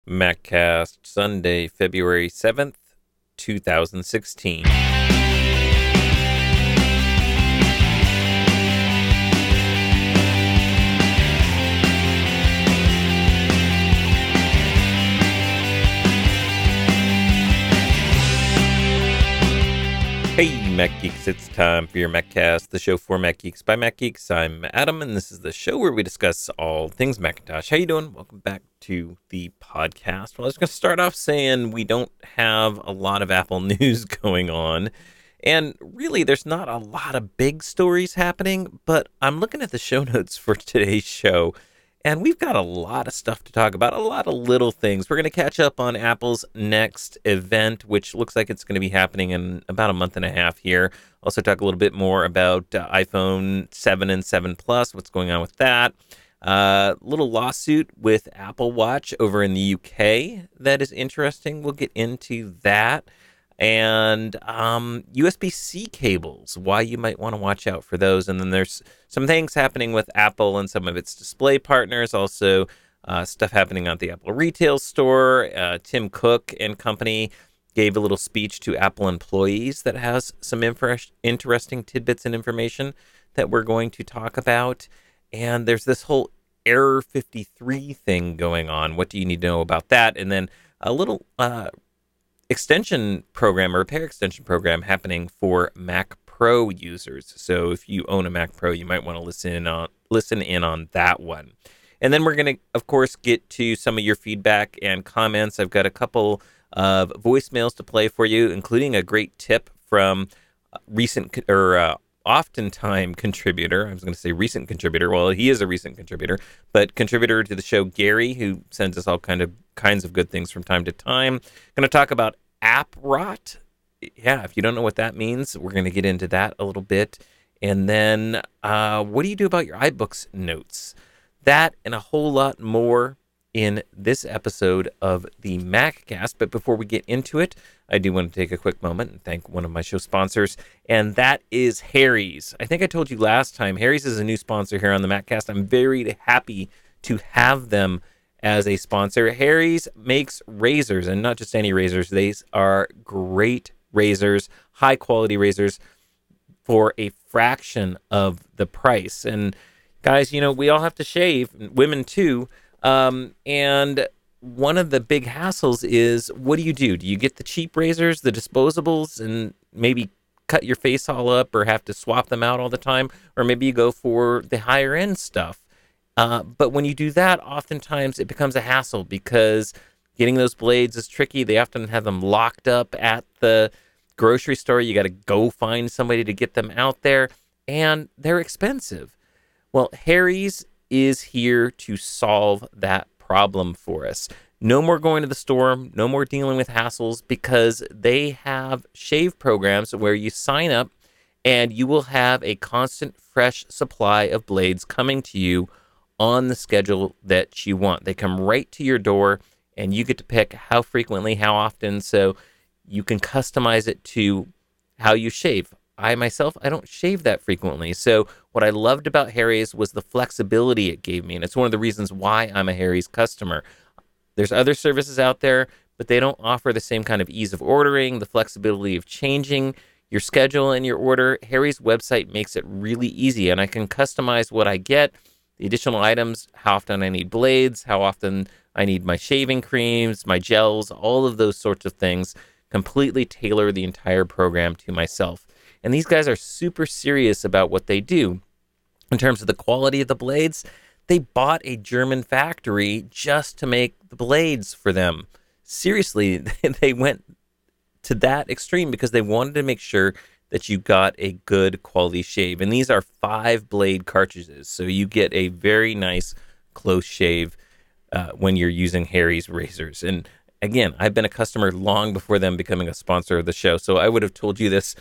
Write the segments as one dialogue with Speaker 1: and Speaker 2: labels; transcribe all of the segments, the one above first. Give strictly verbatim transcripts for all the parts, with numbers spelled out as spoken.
Speaker 1: MacCast, Sunday, February seventh, twenty sixteen. Hey, Mac Geeks, it's time for your MacCast, the show for Mac Geeks by Mac Geeks. I'm Adam, and this is the show where we discuss all things Macintosh. How you doing? Welcome back to the podcast. Well, I was going to start off saying we don't have a lot of Apple news going on, and really there's not a lot of big stories happening, but I'm looking at the show notes for today's show, and we've got a lot of stuff to talk about, a lot of little things. We're going to catch up on Apple's next event, which looks like it's going to be happening in about a month and a half here. Also talk a little bit more about uh, iPhone seven and seven Plus, what's going on with that. A uh, little lawsuit with Apple Watch over in the U K that is interesting. We'll get into that. And um, U S B C cables, why you might want to watch out for those. And then there's some things happening with Apple and some of its display partners. Also, uh, stuff happening at the Apple retail store. Uh, Tim Cook and company gave a little speech to Apple employees that has some inf- interesting tidbits and information that we're going to talk about. And there's this whole Error fifty-three thing going on. What do you need to know about that? And then a little... Uh, extension program or repair extension program happening for Mac Pro users. So if you own a Mac Pro, you might want to listen in on listen in on that one. And then we're going to, of course, get to some of your feedback and comments. I've got a couple of voicemails to play for you, including a great tip from recent or uh, oftentimes contributor. I was going to say recent contributor. Well, he is a recent contributor, but contributor to the show, Gary, who sends us all kind of kinds of good things from time to time. Going to talk about app rot. Yeah, if you don't know what that means, we're going to get into that a little bit. And then uh, what do you do about your iBooks notes? That and a whole lot more in this episode of the MacCast. But before we get into it, I do want to take a quick moment and thank one of my show sponsors, and that is Harry's. I think I told you last time, Harry's is a new sponsor here on the MacCast. I'm very happy to have them as a sponsor. Harry's makes razors, and not just any razors. These are great razors, high quality razors for a fraction of the price. And guys, you know, we all have to shave, women too. Um, and one of the big hassles is, what do you do? Do you get the cheap razors, the disposables, and maybe cut your face all up or have to swap them out all the time? Or maybe you go for the higher end stuff. Uh, but when you do that, oftentimes it becomes a hassle because getting those blades is tricky. They often have them locked up at the grocery store. You got to go find somebody to get them out there, and they're expensive. Well, Harry's is here to solve that problem for us. No more going to the store, no more dealing with hassles, because they have shave programs where you sign up and you will have a constant fresh supply of blades coming to you on the schedule that you want. They come right to your door, and you get to pick how frequently, how often, so you can customize it to how you shave. I myself, I don't shave that frequently. So what I loved about Harry's was the flexibility it gave me, and it's one of the reasons why I'm a Harry's customer. There's other services out there, but they don't offer the same kind of ease of ordering, the flexibility of changing your schedule and your order. Harry's website makes it really easy, and I can customize what I get, the additional items, how often I need blades, how often I need my shaving creams, my gels, all of those sorts of things, completely tailor the entire program to myself. And these guys are super serious about what they do. In terms of the quality of the blades, they bought a German factory just to make the blades for them. Seriously, they went to that extreme because they wanted to make sure that you got a good quality shave. And these are five blade cartridges, so you get a very nice close shave uh, when you're using Harry's razors. And again, I've been a customer long before them becoming a sponsor of the show, so I would have told you this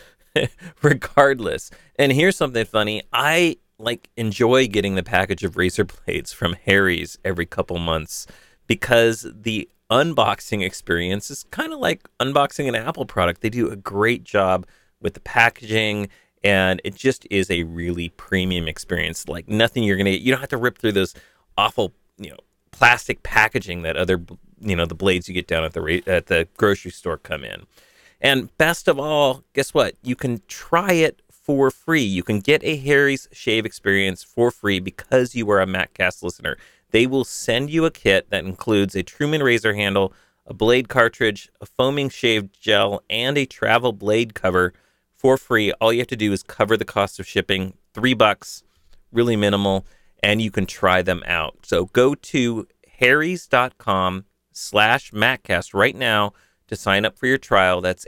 Speaker 1: regardless. And here's something funny. I like enjoy getting the package of razor blades from Harry's every couple months because the unboxing experience is kind of like unboxing an Apple product. They do a great job with the packaging, and it just is a really premium experience, like nothing you're gonna get. You don't have to rip through those awful, you know, plastic packaging that other you know, the blades you get down at the ra- at the grocery store come in. And best of all, guess what? You can try it for free. You can get a Harry's Shave experience for free because you are a MacCast listener. They will send you a kit that includes a Truman razor handle, a blade cartridge, a foaming shave gel, and a travel blade cover for free. All you have to do is cover the cost of shipping, three bucks, really minimal, and you can try them out. So go to harrys.com slash MacCast right now to sign up for your trial. That's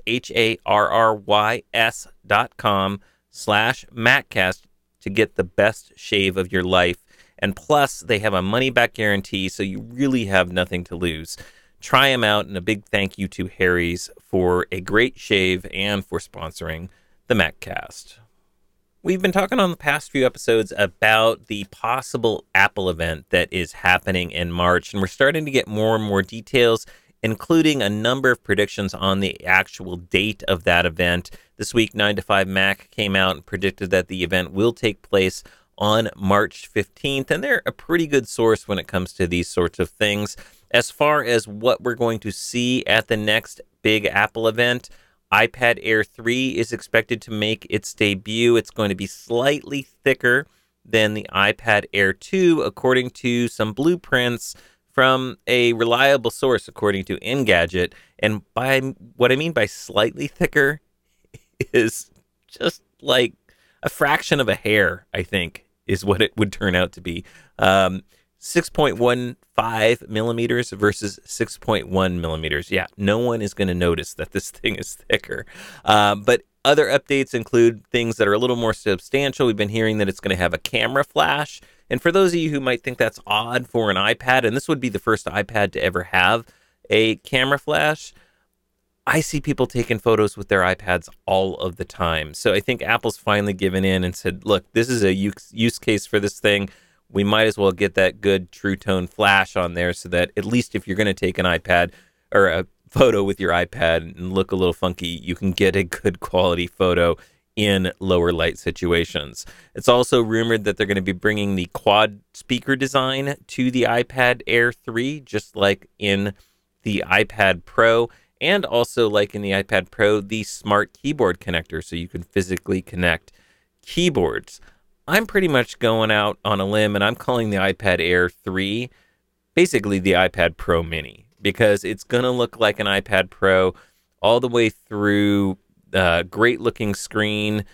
Speaker 1: H-A-R-R-Y-S dot com slash MacCast to get the best shave of your life. And plus, they have a money-back guarantee, so you really have nothing to lose. Try them out, and a big thank you to Harry's for a great shave and for sponsoring the MacCast. We've been talking on the past few episodes about the possible Apple event that is happening in March, and we're starting to get more and more details, including a number of predictions on the actual date of that event. This week, nine to five Mac came out and predicted that the event will take place on March fifteenth, and they're a pretty good source when it comes to these sorts of things. As far as what we're going to see at the next big Apple event, iPad Air three is expected to make its debut. It's going to be slightly thicker than the iPad Air two, according to some blueprints from a reliable source, according to Engadget. And by what I mean by slightly thicker is just like a fraction of a hair, I think, is what it would turn out to be. Um, six point one five millimeters versus six point one millimeters. Yeah, no one is going to notice that this thing is thicker. Um, but other updates include things that are a little more substantial. We've been hearing that it's going to have a camera flash. And for those of you who might think that's odd for an iPad, and this would be the first iPad to ever have a camera flash, I see people taking photos with their iPads all of the time. So I think Apple's finally given in and said, look, this is a use, use case for this thing. We might as well get that good True Tone flash on there so that at least if you're going to take an iPad or a photo with your iPad and look a little funky, you can get a good quality photo in lower light situations. It's also rumored that they're going to be bringing the quad speaker design to the iPad Air three, just like in the iPad Pro. And also, like in the iPad Pro, the smart keyboard connector, so you can physically connect keyboards. I'm pretty much going out on a limb, and I'm calling the iPad Air three basically the iPad Pro Mini, because it's going to look like an iPad Pro all the way through. Uh, great-looking screen,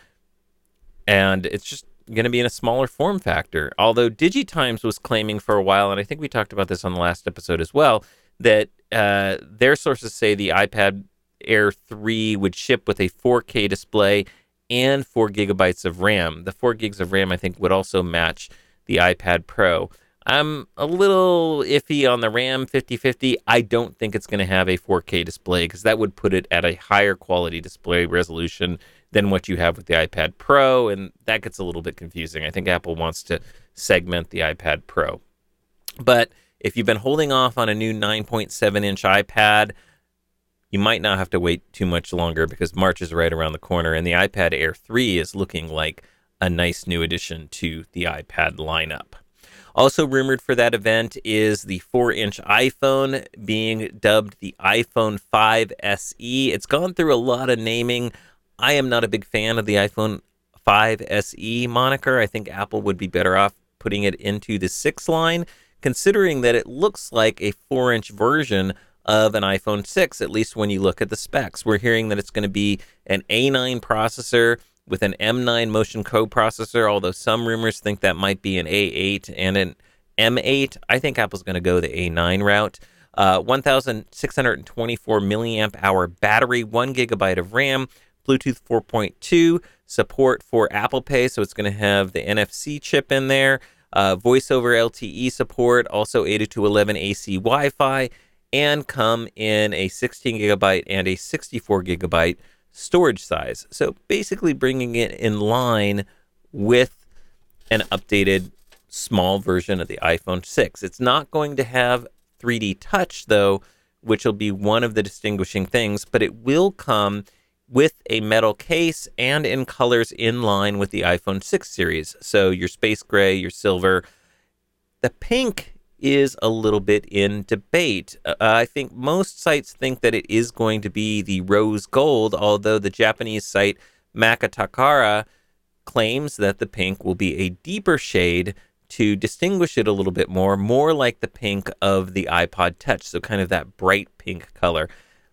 Speaker 1: and it's just going to be in a smaller form factor. Although DigiTimes was claiming for a while, and I think we talked about this on the last episode as well, that uh, their sources say the iPad Air three would ship with a four K display and four gigabytes of RAM. The four gigs of RAM, I think, would also match the iPad Pro. I'm a little iffy on the RAM fifty-fifty. I don't think it's going to have a four K display because that would put it at a higher quality display resolution than what you have with the iPad Pro, and that gets a little bit confusing. I think Apple wants to segment the iPad Pro. But if you've been holding off on a new nine point seven inch iPad, you might not have to wait too much longer because March is right around the corner, and the iPad Air three is looking like a nice new addition to the iPad lineup. Also rumored for that event is the four inch iPhone being dubbed the iPhone five S E. It's gone through a lot of naming. I am not a big fan of the iPhone five S E moniker. I think Apple would be better off putting it into the six line, considering that it looks like a four inch version of an iPhone six, at least when you look at the specs. We're hearing that it's going to be an A nine processor with an M nine Motion coprocessor, although some rumors think that might be an A eight and an M eight. I think Apple's going to go the A nine route. Uh, one thousand six hundred twenty-four milliamp hour battery, one gigabyte of RAM, Bluetooth four point two, support for Apple Pay, so it's going to have the N F C chip in there, uh, voice over L T E support, also eight oh two dot eleven A C Wi-Fi, and come in a sixteen gigabyte and a sixty-four gigabyte storage size. So basically bringing it in line with an updated small version of the iPhone six. It's not going to have three D touch though, which will be one of the distinguishing things, but it will come with a metal case and in colors in line with the iPhone six series. So your space gray, your silver. The pink is a little bit in debate. Uh, I think most sites think that it is going to be the rose gold, although the Japanese site Makatakara claims that the pink will be a deeper shade to distinguish it a little bit more, more like the pink of the iPod Touch, so kind of that bright pink color.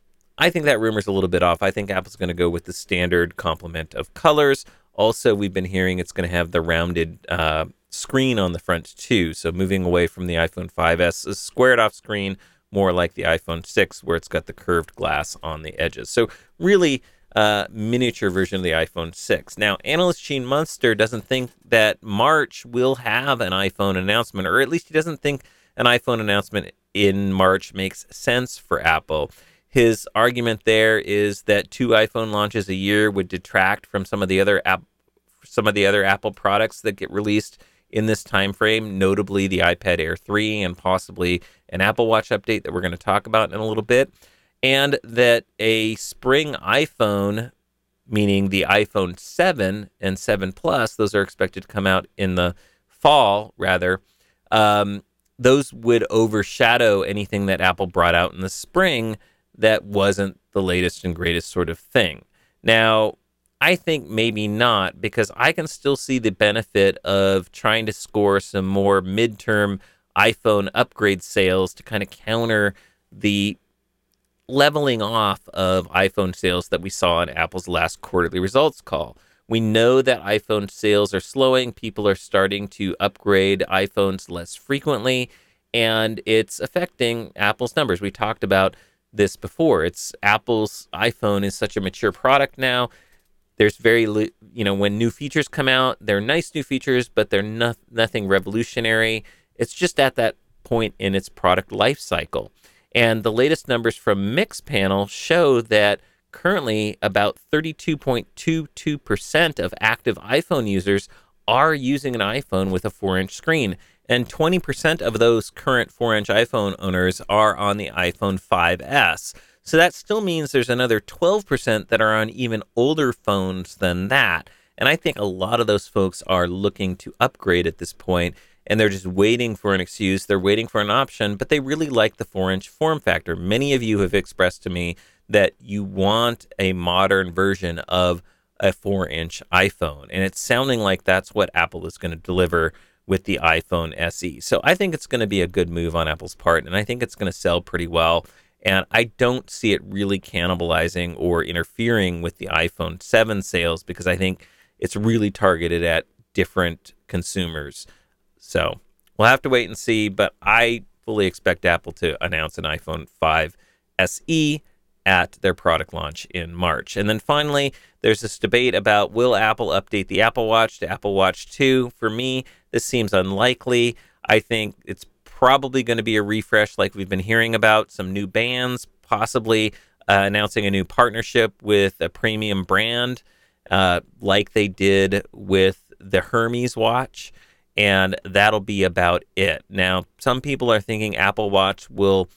Speaker 1: I think that rumor's a little bit off. I think Apple's going to go with the standard complement of colors. Also, we've been hearing it's going to have the rounded uh, screen on the front too, so moving away from the iPhone five S, a squared off screen, more like the iPhone six, where it's got the curved glass on the edges. So really, uh, miniature version of the iPhone six. Now, analyst Gene Munster doesn't think that March will have an iPhone announcement, or at least he doesn't think an iPhone announcement in March makes sense for Apple. His argument there is that two iPhone launches a year would detract from some of the other app, some of the other Apple products that get released in this time frame, notably the iPad Air three and possibly an Apple Watch update that we're going to talk about in a little bit, and that a spring iPhone, meaning the iPhone seven and seven Plus, those are expected to come out in the fall, rather, um, those would overshadow anything that Apple brought out in the spring that wasn't the latest and greatest sort of thing. Now, I think maybe not, because I can still see the benefit of trying to score some more midterm iPhone upgrade sales to kind of counter the leveling off of iPhone sales that we saw in Apple's last quarterly results call. We know that iPhone sales are slowing. People are starting to upgrade iPhones less frequently, and it's affecting Apple's numbers. We talked about this before. It's Apple's iPhone is such a mature product now. There's very, you know, when new features come out, they're nice new features, but they're not, nothing revolutionary. It's just at that point in its product life cycle. And the latest numbers from Mixpanel show that currently about thirty-two point two two percent of active iPhone users are using an iPhone with a four inch screen. And twenty percent of those current four inch iPhone owners are on the iPhone five S. So that still means there's another twelve percent that are on even older phones than that. And I think a lot of those folks are looking to upgrade at this point, and they're just waiting for an excuse. They're waiting for an option, but they really like the four inch form factor. Many of you have expressed to me that you want a modern version of a four inch iPhone, and it's sounding like that's what Apple is going to deliver with the iPhone S E. So I think it's going to be a good move on Apple's part, and I think it's going to sell pretty well. And I don't see it really cannibalizing or interfering with the iPhone seven sales, because I think it's really targeted at different consumers. So we'll have to wait and see, but I fully expect Apple to announce an iPhone five S E at their product launch in March. And then finally, there's this debate about, will Apple update the Apple Watch to Apple Watch two? For me, this seems unlikely. I think it's probably going to be a refresh like we've been hearing about, some new bands, possibly uh, announcing a new partnership with a premium brand uh, like they did with the Hermes watch, and that'll be about it. Now, some people are thinking Apple Watch will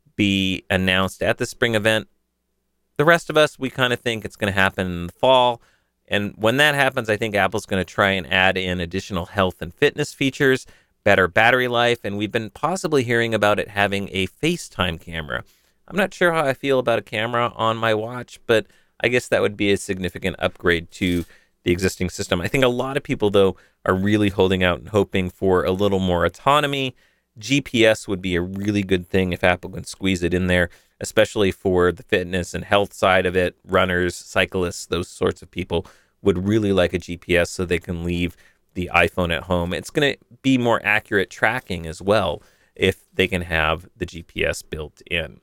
Speaker 1: be announced at the spring event. The rest of us, we kind of think it's going to happen in the fall. And when that happens, I think Apple's going to try and add in additional health and fitness features, better battery life, and we've been possibly hearing about it having a FaceTime camera. I'm not sure how I feel about a camera on my watch, but I guess that would be a significant upgrade to the existing system. I think a lot of people, though, are really holding out and hoping for a little more autonomy. G P S would be a really good thing if Apple can squeeze it in there, especially for the fitness and health side of it. Runners, cyclists, those sorts of people would really like a G P S so they can leave the iPhone at home. It's going to be more accurate tracking as well if they can have the G P S built in.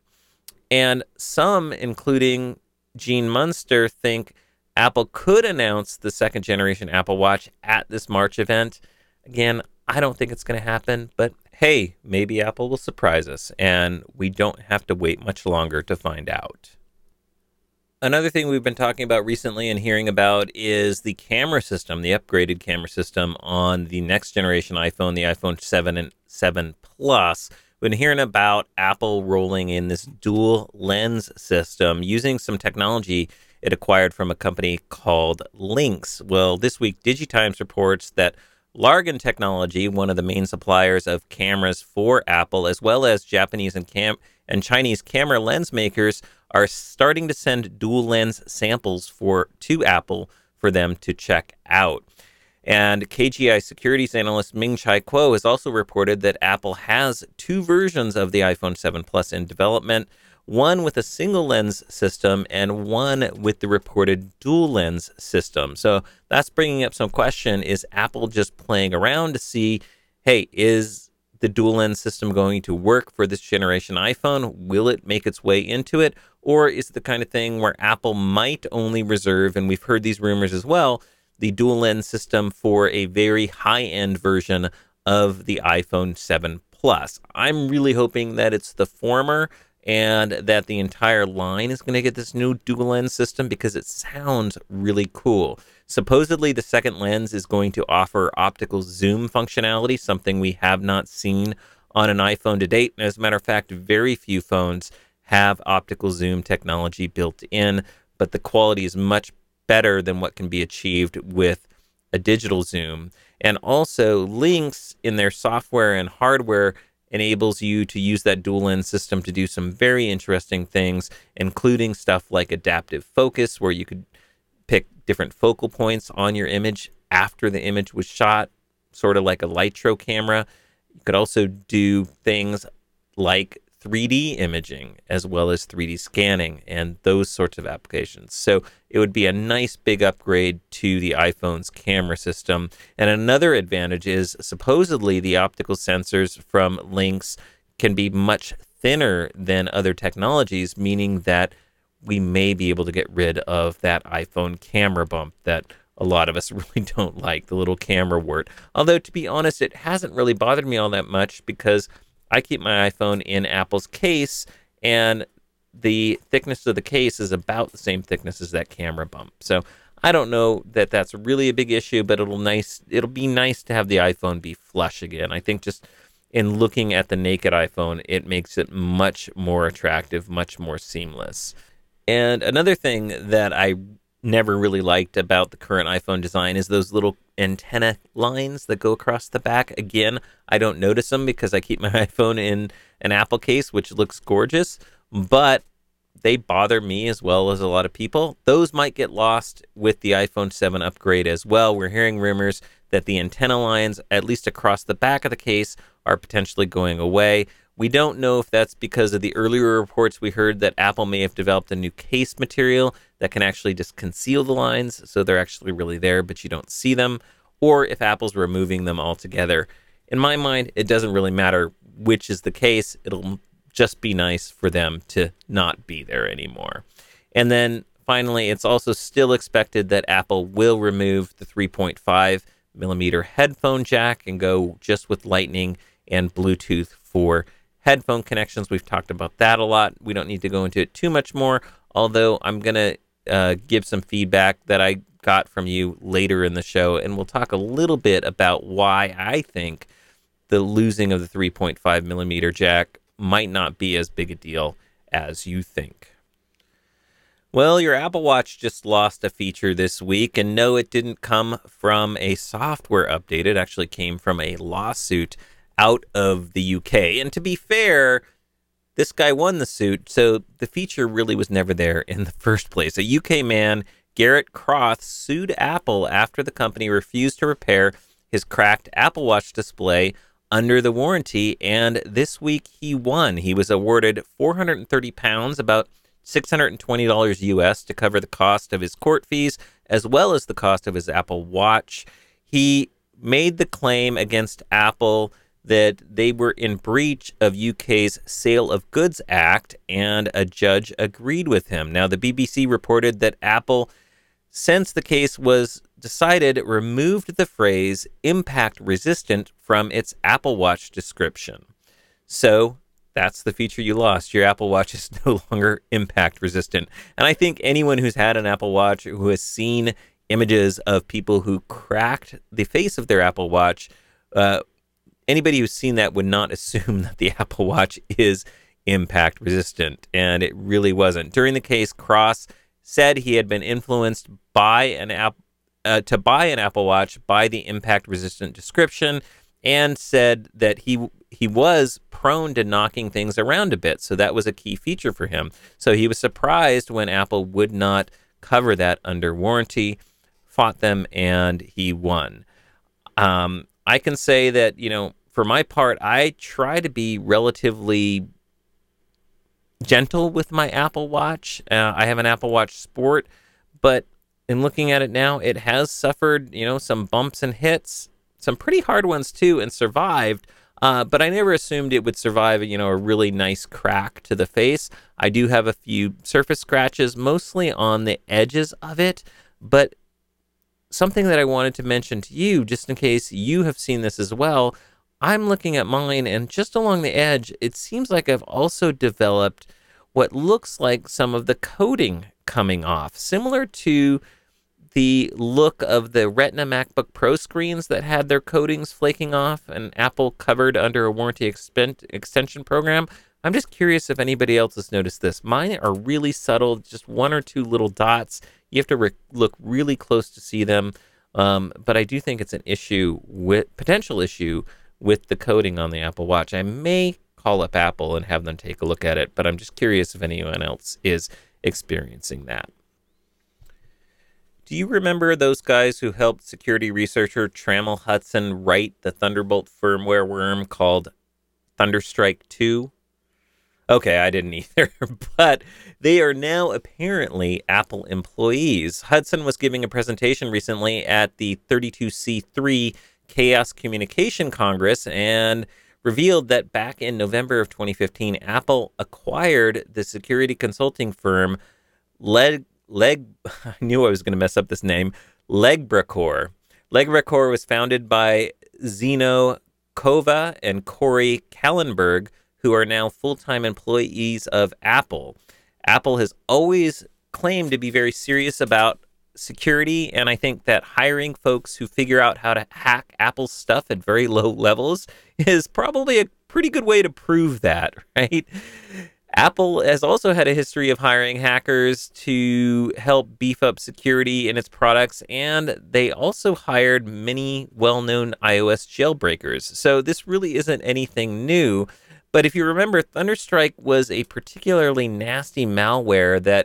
Speaker 1: And some, including Gene Munster, think Apple could announce the second generation Apple Watch at this March event. Again, I don't think it's going to happen, but hey, maybe Apple will surprise us, and we don't have to wait much longer to find out. Another thing we've been talking about recently and hearing about is the camera system, the upgraded camera system on the next generation iPhone, the iPhone seven and seven Plus. We've been hearing about Apple rolling in this dual lens system using some technology it acquired from a company called Lynx. Well, this week, DigiTimes reports that Largan Technology, one of the main suppliers of cameras for Apple, as well as Japanese and cam- and Chinese camera lens makers, are starting to send dual lens samples for to Apple for them to check out. And K G I securities analyst Ming-Chi Kuo has also reported that Apple has two versions of the iPhone seven Plus in development, one with a single lens system and one with the reported dual lens system. So that's bringing up some question. Is Apple just playing around to see, hey, is the dual lens system going to work for this generation iPhone? Will it make its way into it? Or is it the kind of thing where Apple might only reserve, and we've heard these rumors as well, the dual lens system for a very high-end version of the iPhone seven Plus? I'm really hoping that it's the former and that the entire line is going to get this new dual lens system because it sounds really cool. Supposedly, the second lens is going to offer optical zoom functionality, something we have not seen on an iPhone to date. And as a matter of fact, very few phones have optical zoom technology built in, but the quality is much better than what can be achieved with a digital zoom. And also, Lynx in their software and hardware enables you to use that dual lens system to do some very interesting things, including stuff like adaptive focus, where you could pick different focal points on your image after the image was shot, sort of like a Lytro camera. You could also do things like three D imaging as well as three D scanning and those sorts of applications. So it would be a nice big upgrade to the iPhone's camera system. And another advantage is supposedly the optical sensors from Lynx can be much thinner than other technologies, meaning that we may be able to get rid of that iPhone camera bump that a lot of us really don't like, the little camera wart. Although, to be honest, it hasn't really bothered me all that much because I keep my iPhone in Apple's case, and the thickness of the case is about the same thickness as that camera bump. So I don't know that that's really a big issue, but it'll nice it'll be nice to have the iPhone be flush again. I think just in looking at the naked iPhone, it makes it much more attractive, much more seamless. And another thing that I never really liked about the current iPhone design is those little antenna lines that go across the back. Again, I don't notice them because I keep my iPhone in an Apple case, which looks gorgeous, but they bother me as well as a lot of people. Those might get lost with the iPhone seven upgrade as well. We're hearing rumors that the antenna lines, at least across the back of the case, are potentially going away. We don't know if that's because of the earlier reports we heard that Apple may have developed a new case material that can actually just conceal the lines, so they're actually really there, but you don't see them, or if Apple's removing them altogether. In my mind, it doesn't really matter which is the case. It'll just be nice for them to not be there anymore. And then finally, it's also still expected that Apple will remove the three point five millimeter headphone jack and go just with Lightning and Bluetooth for headphone connections. We've talked about that a lot. We don't need to go into it too much more, although I'm going to uh, give some feedback that I got from you later in the show, and we'll talk a little bit about why I think the losing of the three point five millimeter jack might not be as big a deal as you think. Well, your Apple Watch just lost a feature this week, and no, it didn't come from a software update. It actually came from a lawsuit out of the U K. And to be fair, this guy won the suit, so the feature really was never there in the first place. A U K man, Garrett Croth, sued Apple after the company refused to repair his cracked Apple Watch display under the warranty, and this week he won. He was awarded four hundred thirty pounds, about six hundred twenty dollars U S, to cover the cost of his court fees, as well as the cost of his Apple Watch. He made the claim against Apple that they were in breach of U K's Sale of Goods Act, and a judge agreed with him. Now, the B B C reported that Apple, since the case was decided, removed the phrase impact resistant from its Apple Watch description. So that's the feature you lost. Your Apple Watch is no longer impact resistant. And I think anyone who's had an Apple Watch, who has seen images of people who cracked the face of their Apple Watch, uh, anybody who's seen that would not assume that the Apple Watch is impact resistant, and it really wasn't. During the case, Cross said he had been influenced by an app, uh, to buy an Apple Watch by the impact-resistant description, and said that he he was prone to knocking things around a bit, so that was a key feature for him. So he was surprised when Apple would not cover that under warranty, fought them, and he won. Um, I can say that, you know, for my part, I try to be relatively gentle with my Apple Watch. Uh, I have an Apple Watch Sport, but in looking at it now, it has suffered, you know, some bumps and hits, some pretty hard ones too, and survived. Uh, but I never assumed it would survive, you know, a really nice crack to the face. I do have a few surface scratches, mostly on the edges of it, but something that I wanted to mention to you, just in case you have seen this as well, I'm looking at mine, and just along the edge, it seems like I've also developed what looks like some of the coating coming off, similar to the look of the Retina MacBook Pro screens that had their coatings flaking off and Apple covered under a warranty expen- extension program. I'm just curious if anybody else has noticed this. Mine are really subtle, just one or two little dots. You have to re- look really close to see them, um, but I do think it's an issue, with potential issue, with the coating on the Apple Watch. I may call up Apple and have them take a look at it, but I'm just curious if anyone else is experiencing that. Do you remember those guys who helped security researcher Trammell Hudson write the Thunderbolt firmware worm called Thunderstrike two? Okay, I didn't either, but they are now apparently Apple employees. Hudson was giving a presentation recently at the thirty-two C three Chaos Communication Congress and revealed that back in November of twenty fifteen, Apple acquired the security consulting firm Leg, Leg I knew I was going to mess up this name, Legbracor. Legbracor was founded by Zeno Kova and Corey Kallenberg, who are now full-time employees of Apple. Apple has always claimed to be very serious about security, and I think that hiring folks who figure out how to hack Apple's stuff at very low levels is probably a pretty good way to prove that, right? Apple has also had a history of hiring hackers to help beef up security in its products, and they also hired many well-known iOS jailbreakers. So this really isn't anything new, but if you remember, Thunderstrike was a particularly nasty malware that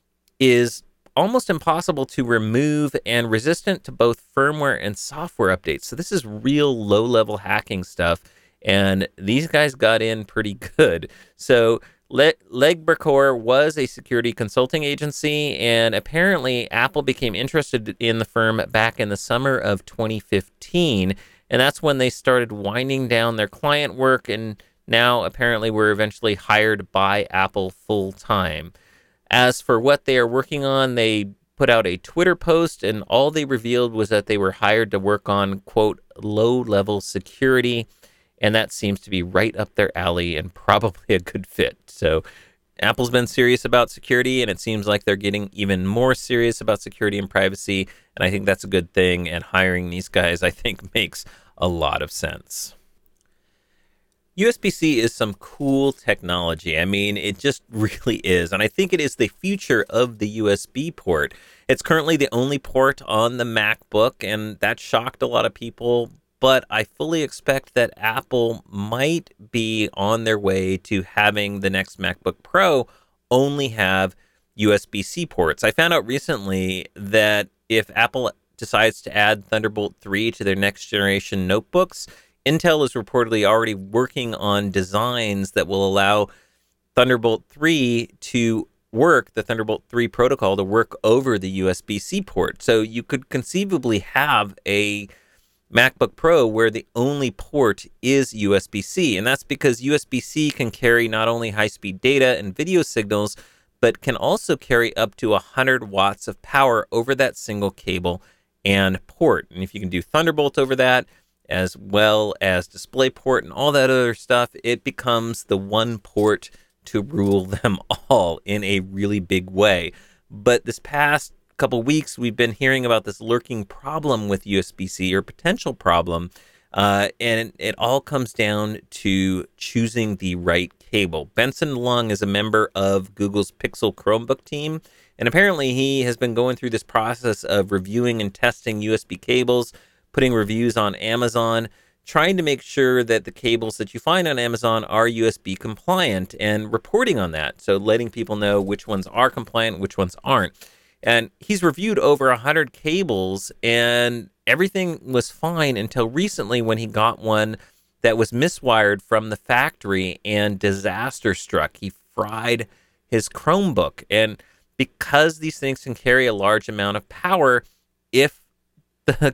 Speaker 1: is almost impossible to remove and resistant to both firmware and software updates. So this is real low-level hacking stuff, and these guys got in pretty good. So Le- Legbracor was a security consulting agency, and apparently Apple became interested in the firm back in the summer of twenty fifteen, and that's when they started winding down their client work, and now apparently were eventually hired by Apple full-time. As for what they are working on, they put out a Twitter post, and all they revealed was that they were hired to work on, quote, low-level security, and that seems to be right up their alley and probably a good fit. So Apple's been serious about security, and it seems like they're getting even more serious about security and privacy, and I think that's a good thing, and hiring these guys, I think, makes a lot of sense. U S B C is some cool technology. I mean, it just really is. And I think it is the future of the U S B port. It's currently the only port on the MacBook, and that shocked a lot of people. But I fully expect that Apple might be on their way to having the next MacBook Pro only have U S B C ports. I found out recently that if Apple decides to add Thunderbolt three to their next generation notebooks, Intel is reportedly already working on designs that will allow Thunderbolt three to work, the Thunderbolt three protocol to work over the U S B C port. So you could conceivably have a MacBook Pro where the only port is U S B C. And that's because U S B C can carry not only high-speed data and video signals, but can also carry up to one hundred watts of power over that single cable and port. And if you can do Thunderbolt over that, as well as DisplayPort and all that other stuff, it becomes the one port to rule them all in a really big way. But this past couple weeks, we've been hearing about this lurking problem with U S B C, or potential problem, uh, and it all comes down to choosing the right cable. Benson Lung is a member of Google's Pixel Chromebook team, and apparently he has been going through this process of reviewing and testing U S B cables, putting reviews on Amazon, trying to make sure that the cables that you find on Amazon are U S B compliant and reporting on that. So letting people know which ones are compliant, which ones aren't. And he's reviewed over one hundred cables, and everything was fine until recently when he got one that was miswired from the factory and disaster struck. He fried his Chromebook. And because these things can carry a large amount of power, if the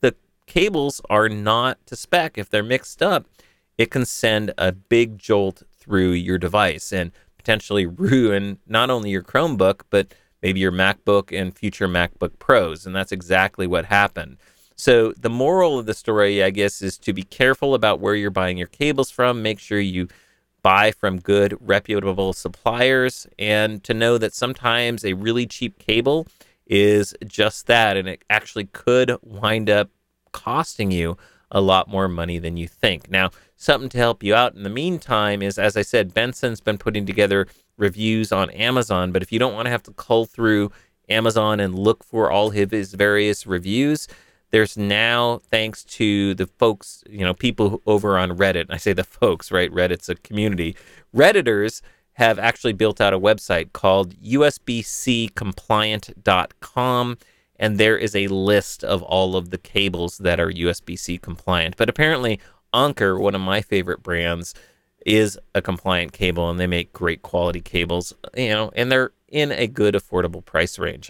Speaker 1: cables are not to spec, if they're mixed up, it can send a big jolt through your device and potentially ruin not only your Chromebook, but maybe your MacBook and future MacBook Pros. And that's exactly what happened. So the moral of the story, I guess, is to be careful about where you're buying your cables from. Make sure you buy from good, reputable suppliers, and to know that sometimes a really cheap cable is just that, and it actually could wind up costing you a lot more money than you think. Now, something to help you out in the meantime is, as I said, Benson's been putting together reviews on Amazon, but if you don't want to have to cull through Amazon and look for all of his various reviews, there's now, thanks to the folks, you know, people over on Reddit, and I say the folks, right? Reddit's a community. Redditors have actually built out a website called U S B C compliant dot com. And there is a list of all of the cables that are U S B C compliant. But apparently, Anker, one of my favorite brands, is a compliant cable, and they make great quality cables, you know, and they're in a good, affordable price range.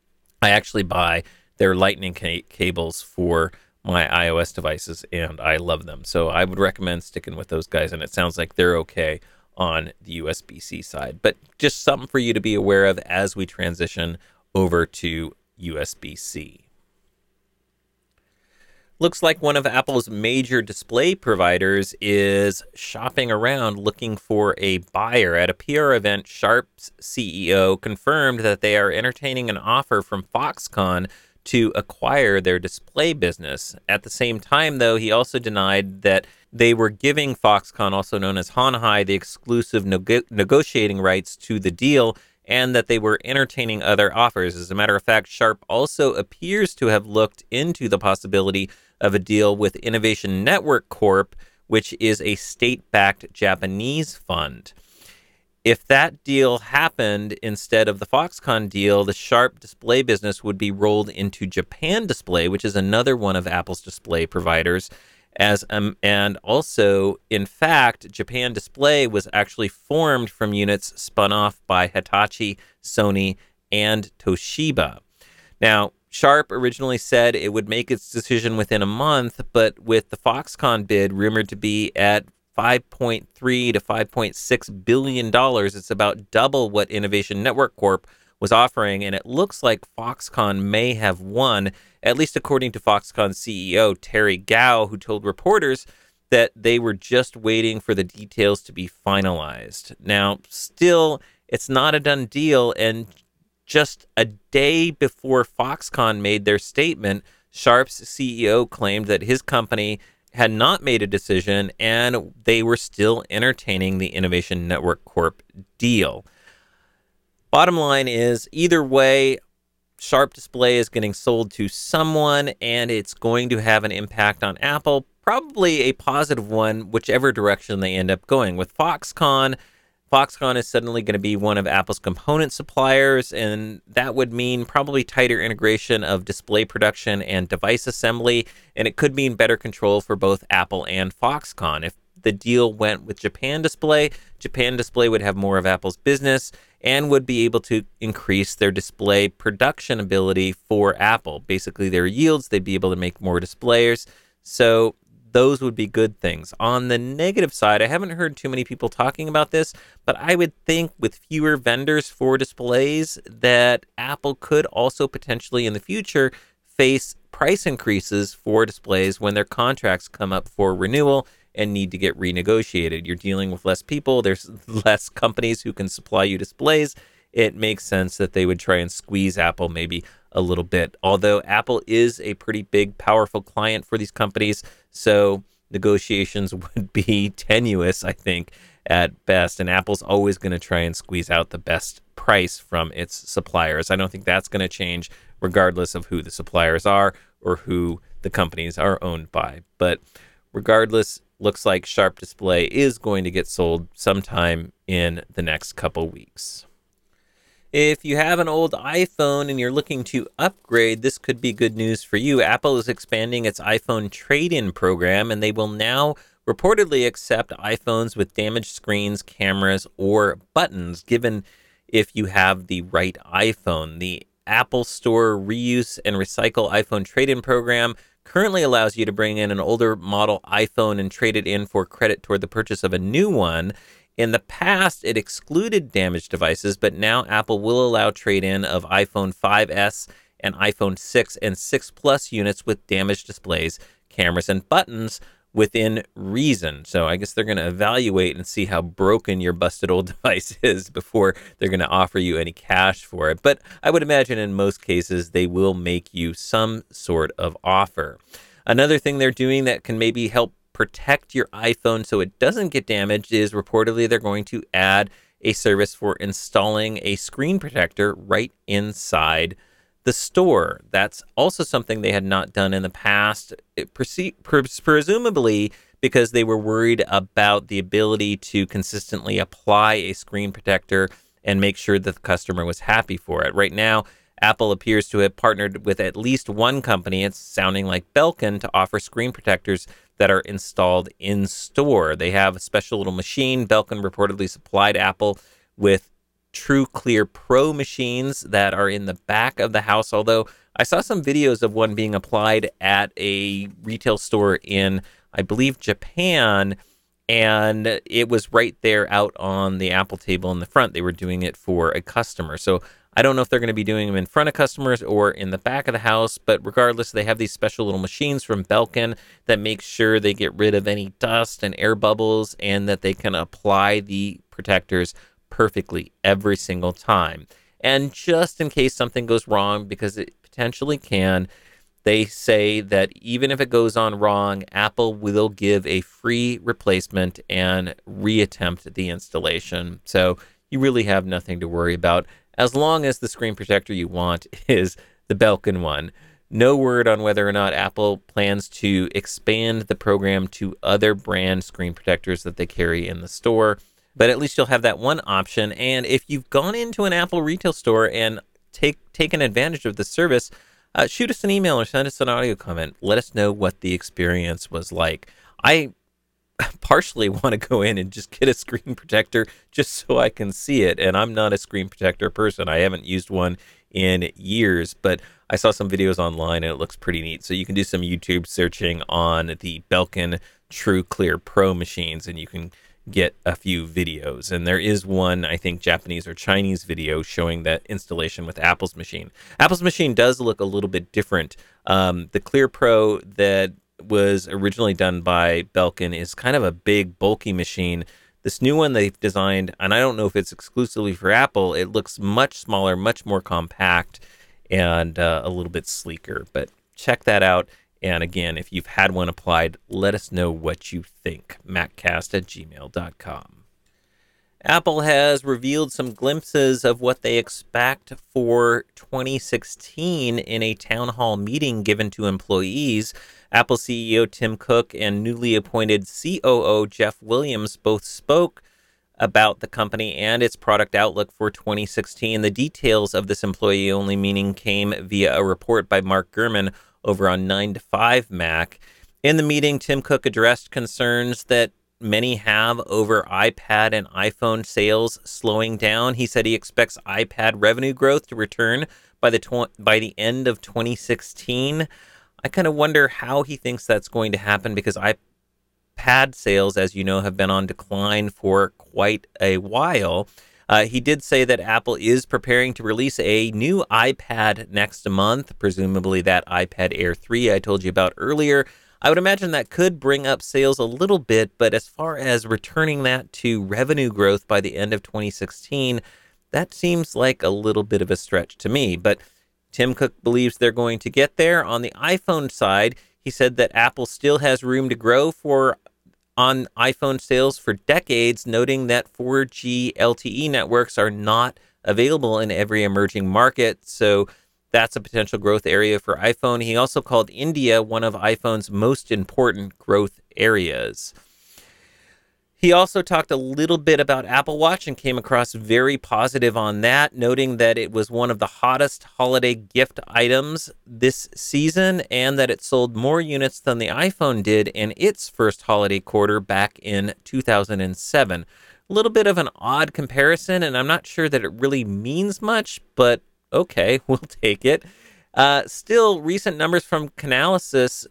Speaker 1: I actually buy their Lightning ca- cables for my iOS devices, and I love them. So I would recommend sticking with those guys, and it sounds like they're okay on the U S B C side. But just something for you to be aware of as we transition over to U S B C. Looks like one of Apple's major display providers is shopping around looking for a buyer. At a P R event, Sharp's C E O confirmed that they are entertaining an offer from Foxconn to acquire their display business. At the same time, though, he also denied that they were giving Foxconn, also known as Honhai, the exclusive nego- negotiating rights to the deal, and that they were entertaining other offers. As a matter of fact, Sharp also appears to have looked into the possibility of a deal with Innovation Network Corp, which is a state-backed Japanese fund. If that deal happened instead of the Foxconn deal, the Sharp display business would be rolled into Japan Display, which is another one of Apple's display providers. As um, and also, in fact, Japan Display was actually formed from units spun off by Hitachi, Sony, and Toshiba. Now, Sharp originally said it would make its decision within a month, but with the Foxconn bid rumored to be at five point three to five point six billion dollars, it's about double what Innovation Network Corp was offering, and it looks like Foxconn may have won, at least according to Foxconn C E O Terry Gou, who told reporters that they were just waiting for the details to be finalized. Now, still, it's not a done deal, and just a day before Foxconn made their statement, Sharp's C E O claimed that his company had not made a decision, and they were still entertaining the Innovation Network Corp deal. Bottom line is, either way, Sharp Display is getting sold to someone, and it's going to have an impact on Apple, probably a positive one, whichever direction they end up going. With Foxconn, Foxconn is suddenly going to be one of Apple's component suppliers, and that would mean probably tighter integration of display production and device assembly, and it could mean better control for both Apple and Foxconn. If the deal went with Japan Display, Japan Display would have more of Apple's business and would be able to increase their display production ability for Apple. Basically, their yields, they'd be able to make more displays. So those would be good things. On the negative side, I haven't heard too many people talking about this, but I would think with fewer vendors for displays that Apple could also potentially in the future face price increases for displays when their contracts come up for renewal and need to get renegotiated. You're dealing with less people. There's less companies who can supply you displays. It makes sense that they would try and squeeze Apple maybe a little bit. Although Apple is a pretty big, powerful client for these companies, so negotiations would be tenuous, I think, at best. And Apple's always going to try and squeeze out the best price from its suppliers. I don't think that's going to change regardless of who the suppliers are or who the companies are owned by. But regardless, looks like Sharp Display is going to get sold sometime in the next couple weeks. If you have an old iPhone and you're looking to upgrade, this could be good news for you. Apple is expanding its iPhone trade-in program, and they will now reportedly accept iPhones with damaged screens, cameras, or buttons, given if you have the right iPhone. The Apple Store Reuse and Recycle iPhone Trade-In program currently allows you to bring in an older model iPhone and trade it in for credit toward the purchase of a new one. In the past, it excluded damaged devices, but now Apple will allow trade-in of iPhone five S and iPhone six and six Plus units with damaged displays, cameras, and buttons within reason. So I guess they're going to evaluate and see how broken your busted old device is before they're going to offer you any cash for it. But I would imagine in most cases, they will make you some sort of offer. Another thing they're doing that can maybe help protect your iPhone so it doesn't get damaged is reportedly they're going to add a service for installing a screen protector right inside the store. That's also something they had not done in the past, it prese- pres- presumably because they were worried about the ability to consistently apply a screen protector and make sure that the customer was happy for it. Right now, Apple appears to have partnered with at least one company, it's sounding like Belkin, to offer screen protectors that are installed in store. They have a special little machine. Belkin reportedly supplied Apple with TrueClear Pro machines that are in the back of the house, although I saw some videos of one being applied at a retail store in, I believe, Japan, and it was right there out on the Apple table in the front. They were doing it for a customer. So I don't know if they're going to be doing them in front of customers or in the back of the house, but regardless, they have these special little machines from Belkin that make sure they get rid of any dust and air bubbles and that they can apply the protectors perfectly every single time. And just in case something goes wrong, because it potentially can, they say that even if it goes on wrong, Apple will give a free replacement and reattempt the installation. So you really have nothing to worry about as long as the screen protector you want is the Belkin one. No word on whether or not Apple plans to expand the program to other brand screen protectors that they carry in the store, but at least you'll have that one option. And if you've gone into an Apple retail store and take taken advantage of the service, uh, shoot us an email or send us an audio comment. Let us know what the experience was like. I partially want to go in and just get a screen protector just so I can see it. And I'm not a screen protector person. I haven't used one in years, but I saw some videos online and it looks pretty neat. So you can do some YouTube searching on the Belkin TrueClear Pro machines and you can get a few videos. And there is one, I think, Japanese or Chinese video showing that installation with Apple's machine. Apple's machine does look a little bit different. Um, the Clear Pro that was originally done by Belkin is kind of a big, bulky machine. This new one they've designed, and I don't know if it's exclusively for Apple, it looks much smaller, much more compact, and uh, a little bit sleeker. But check that out. And again, if you've had one applied, let us know what you think. Maccast at gmail dot com. Apple has revealed some glimpses of what they expect for twenty sixteen in a town hall meeting given to employees. Apple C E O Tim Cook and newly appointed C O O Jeff Williams both spoke about the company and its product outlook for twenty sixteen. The details of this employee-only meeting came via a report by Mark Gurman over on nine to five Mac. In the meeting, Tim Cook addressed concerns that many have over iPad and iPhone sales slowing down. He said he expects iPad revenue growth to return by the tw- by the end of twenty sixteen. I kind of wonder how he thinks that's going to happen because iPad sales, as you know, have been on decline for quite a while. Uh, he did say that Apple is preparing to release a new iPad next month, presumably that iPad Air three I told you about earlier. I would imagine that could bring up sales a little bit, but as far as returning that to revenue growth by the end of twenty sixteen, that seems like a little bit of a stretch to me. But Tim Cook believes they're going to get there. On the iPhone side, He said that Apple still has room to grow for on iPhone sales for decades, noting that four G L T E networks are not available in every emerging market. So that's a potential growth area for iPhone. He also called India one of iPhone's most important growth areas. He also talked a little bit about Apple Watch and came across very positive on that, noting that it was one of the hottest holiday gift items this season and that it sold more units than the iPhone did in its first holiday quarter back in two thousand seven. A little bit of an odd comparison, and I'm not sure that it really means much, but okay, we'll take it. Uh, still, recent numbers from Canalys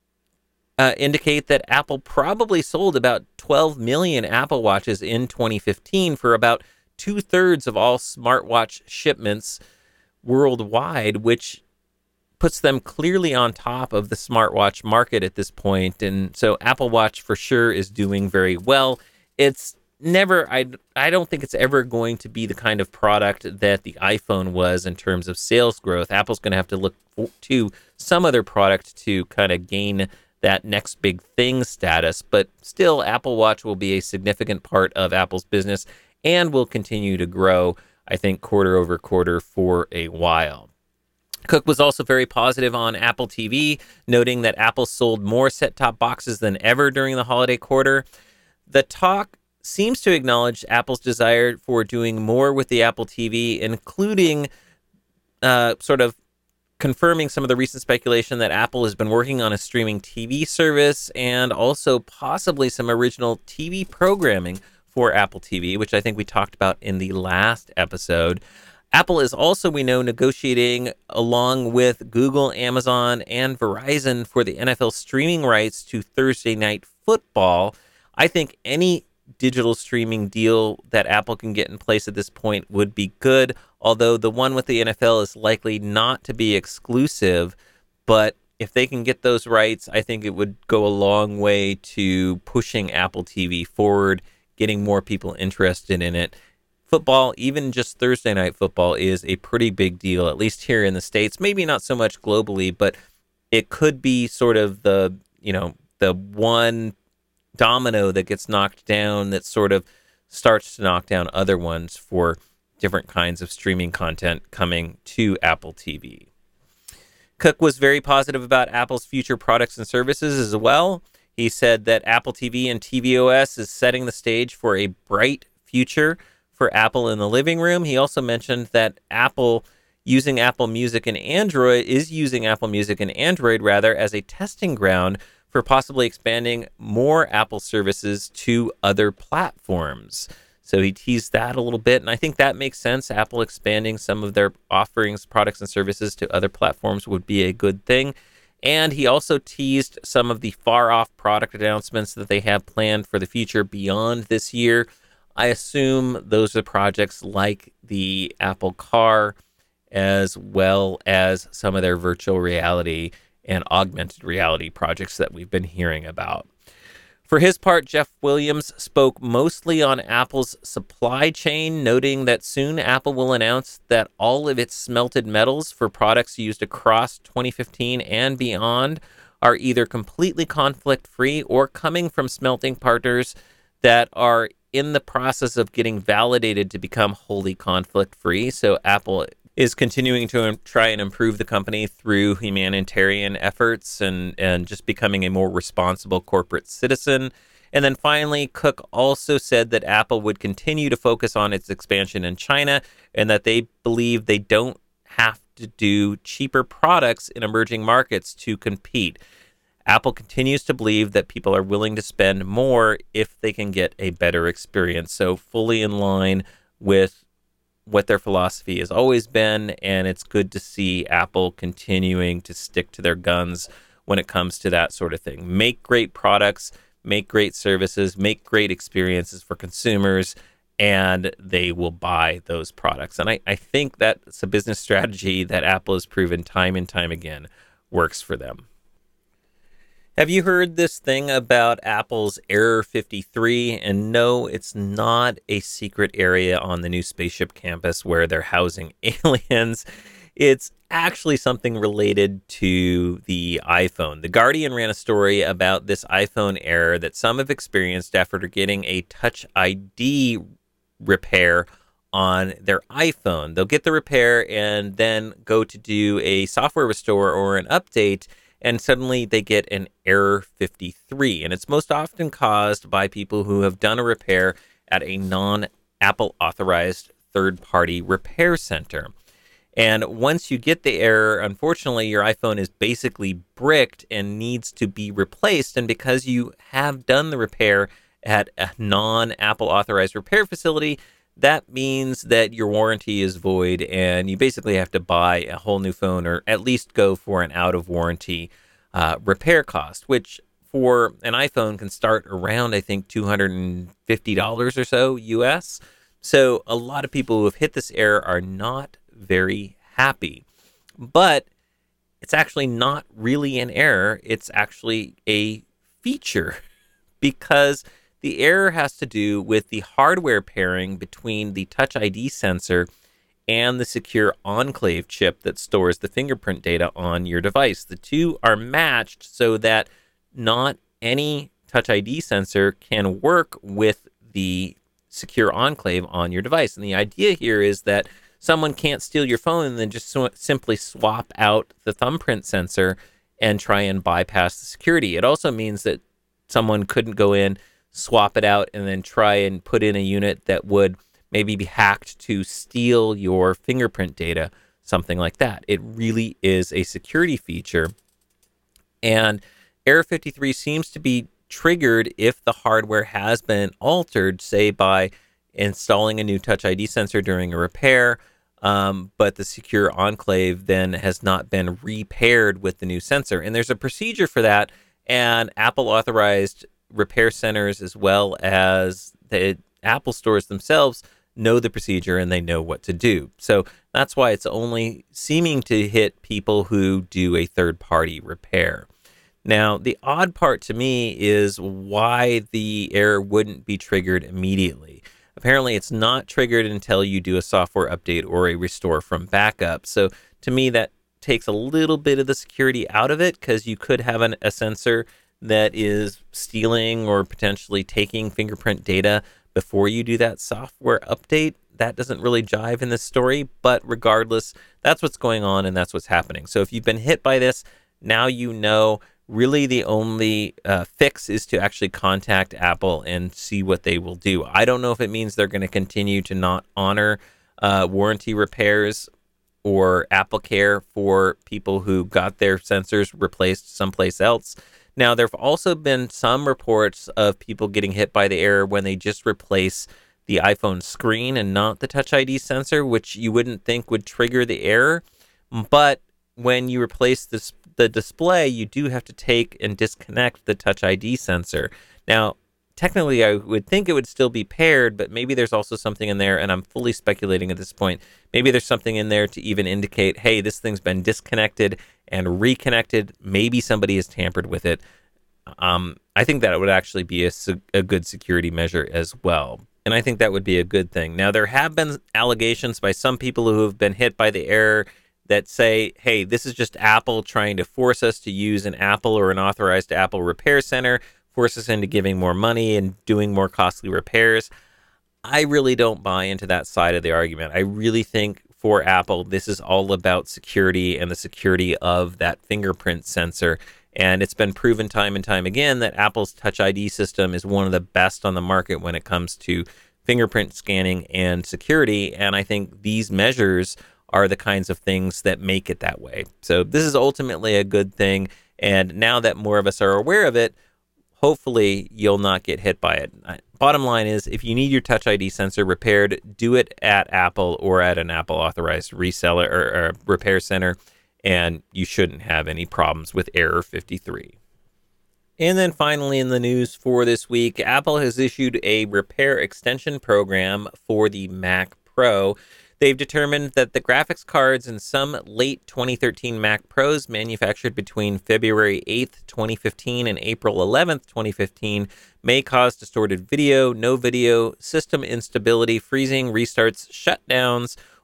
Speaker 1: Uh, indicate that Apple probably sold about twelve million Apple Watches in twenty fifteen for about two-thirds of all smartwatch shipments worldwide, which puts them clearly on top of the smartwatch market at this point. And so Apple Watch for sure is doing very well. It's never, I, I don't think it's ever going to be the kind of product that the iPhone was in terms of sales growth. Apple's going to have to look to some other product to kind of gain that next big thing status, but still Apple Watch will be a significant part of Apple's business and will continue to grow, I think, quarter over quarter for a while. Cook was also very positive on Apple T V, noting that Apple sold more set-top boxes than ever during the holiday quarter. The talk seems to acknowledge Apple's desire for doing more with the Apple T V, including uh, sort of confirming some of the recent speculation that Apple has been working on a streaming T V service and also possibly some original T V programming for Apple T V, which I think we talked about in the last episode. Apple is also, we know, negotiating along with Google, Amazon, and Verizon for the N F L streaming rights to Thursday Night Football. I think any digital streaming deal that Apple can get in place at this point would be good, although the one with the N F L is likely not to be exclusive. But if they can get those rights, I think it would go a long way to pushing Apple T V forward, getting more people interested in it. Football, even just Thursday Night Football, is a pretty big deal, at least here in the States. Maybe not so much globally, but it could be sort of the, you know, the one domino that gets knocked down that sort of starts to knock down other ones for different kinds of streaming content coming to Apple T V. Cook was very positive about Apple's future products and services as well. He said that Apple T V and tvOS is setting the stage for a bright future for Apple in the living room. He also mentioned that Apple using Apple Music and Android is using Apple Music and Android rather as a testing ground for possibly expanding more Apple services to other platforms. So he teased that a little bit, and I think that makes sense. Apple expanding some of their offerings, products, and services to other platforms would be a good thing. And he also teased some of the far-off product announcements that they have planned for the future beyond this year. I assume those are projects like the Apple Car, as well as some of their virtual reality and augmented reality projects that we've been hearing about. For his part, Jeff Williams spoke mostly on Apple's supply chain, noting that soon Apple will announce that all of its smelted metals for products used across twenty fifteen and beyond are either completely conflict-free or coming from smelting partners that are in the process of getting validated to become wholly conflict-free. So Apple is continuing to try and improve the company through humanitarian efforts and, and just becoming a more responsible corporate citizen. And then finally, Cook also said that Apple would continue to focus on its expansion in China and that they believe they don't have to do cheaper products in emerging markets to compete. Apple continues to believe that people are willing to spend more if they can get a better experience. So fully in line with what their philosophy has always been, and it's good to see Apple continuing to stick to their guns when it comes to that sort of thing. Make great products, make great services, make great experiences for consumers, and they will buy those products. And I, I think that's a business strategy that Apple has proven time and time again works for them. Have you heard this thing about Apple's Error fifty-three? And no, it's not a secret area on the new spaceship campus where they're housing aliens. It's actually something related to the iPhone. The Guardian ran a story about this iPhone error that some have experienced after getting a Touch I D repair on their iPhone. They'll get the repair and then go to do a software restore or an update, and suddenly they get an error fifty-three. And it's most often caused by people who have done a repair at a non-Apple authorized third-party repair center. And once you get the error, unfortunately, your iPhone is basically bricked and needs to be replaced. And because you have done the repair at a non-Apple authorized repair facility, that means that your warranty is void and you basically have to buy a whole new phone, or at least go for an out of warranty uh, repair cost, which for an iPhone can start around, I think, two hundred fifty dollars or so U S. So a lot of people who have hit this error are not very happy. But it's actually not really an error. It's actually a feature, because the error has to do with the hardware pairing between the Touch I D sensor and the secure enclave chip that stores the fingerprint data on your device. The two are matched so that not any Touch I D sensor can work with the secure enclave on your device. And the idea here is that someone can't steal your phone and then just so- simply swap out the thumbprint sensor and try and bypass the security. It also means that someone couldn't go in, swap it out, and then try and put in a unit that would maybe be hacked to steal your fingerprint data, something like that. It really is a security feature. And Error fifty-three seems to be triggered if the hardware has been altered, say by installing a new Touch I D sensor during a repair, um, but the secure enclave then has not been repaired with the new sensor. And there's a procedure for that, and Apple authorized repair centers as well as the Apple stores themselves know the procedure and they know what to do. So that's why it's only seeming to hit people who do a third-party repair. Now, the odd part to me is why the error wouldn't be triggered immediately. Apparently, it's not triggered until you do a software update or a restore from backup. So to me, that takes a little bit of the security out of it, because you could have an, a sensor that is stealing or potentially taking fingerprint data before you do that software update. That doesn't really jive in this story, but regardless, that's what's going on and that's what's happening. So if you've been hit by this, now you know really the only uh, fix is to actually contact Apple and see what they will do. I don't know if it means they're going to continue to not honor uh, warranty repairs or Apple Care for people who got their sensors replaced someplace else. Now, there have also been some reports of people getting hit by the error when they just replace the iPhone screen and not the Touch I D sensor, which you wouldn't think would trigger the error. But when you replace this, the display, you do have to take and disconnect the Touch I D sensor. Now, technically, I would think it would still be paired, but maybe there's also something in there, and I'm fully speculating at this point. Maybe there's something in there to even indicate, hey, this thing's been disconnected and reconnected. Maybe somebody has tampered with it. Um, I think that it would actually be a, a good security measure as well. And I think that would be a good thing. Now, there have been allegations by some people who have been hit by the error that say, hey, this is just Apple trying to force us to use an Apple or an authorized Apple repair center, force us into giving more money and doing more costly repairs. I really don't buy into that side of the argument. I really think for Apple, this is all about security and the security of that fingerprint sensor. And it's been proven time and time again that Apple's Touch I D system is one of the best on the market when it comes to fingerprint scanning and security. And I think these measures are the kinds of things that make it that way. So this is ultimately a good thing. And now that more of us are aware of it, hopefully you'll not get hit by it. Bottom line is, if you need your Touch I D sensor repaired, do it at Apple or at an Apple authorized reseller or, or repair center, and you shouldn't have any problems with Error fifty-three. And then finally in the news for this week, Apple has issued a repair extension program for the Mac Pro. They've determined that the graphics cards in some late twenty thirteen Mac Pros manufactured between February eighth, twenty fifteen and April eleventh, twenty fifteen may cause distorted video, no video, system instability, freezing, restarts, shutdowns,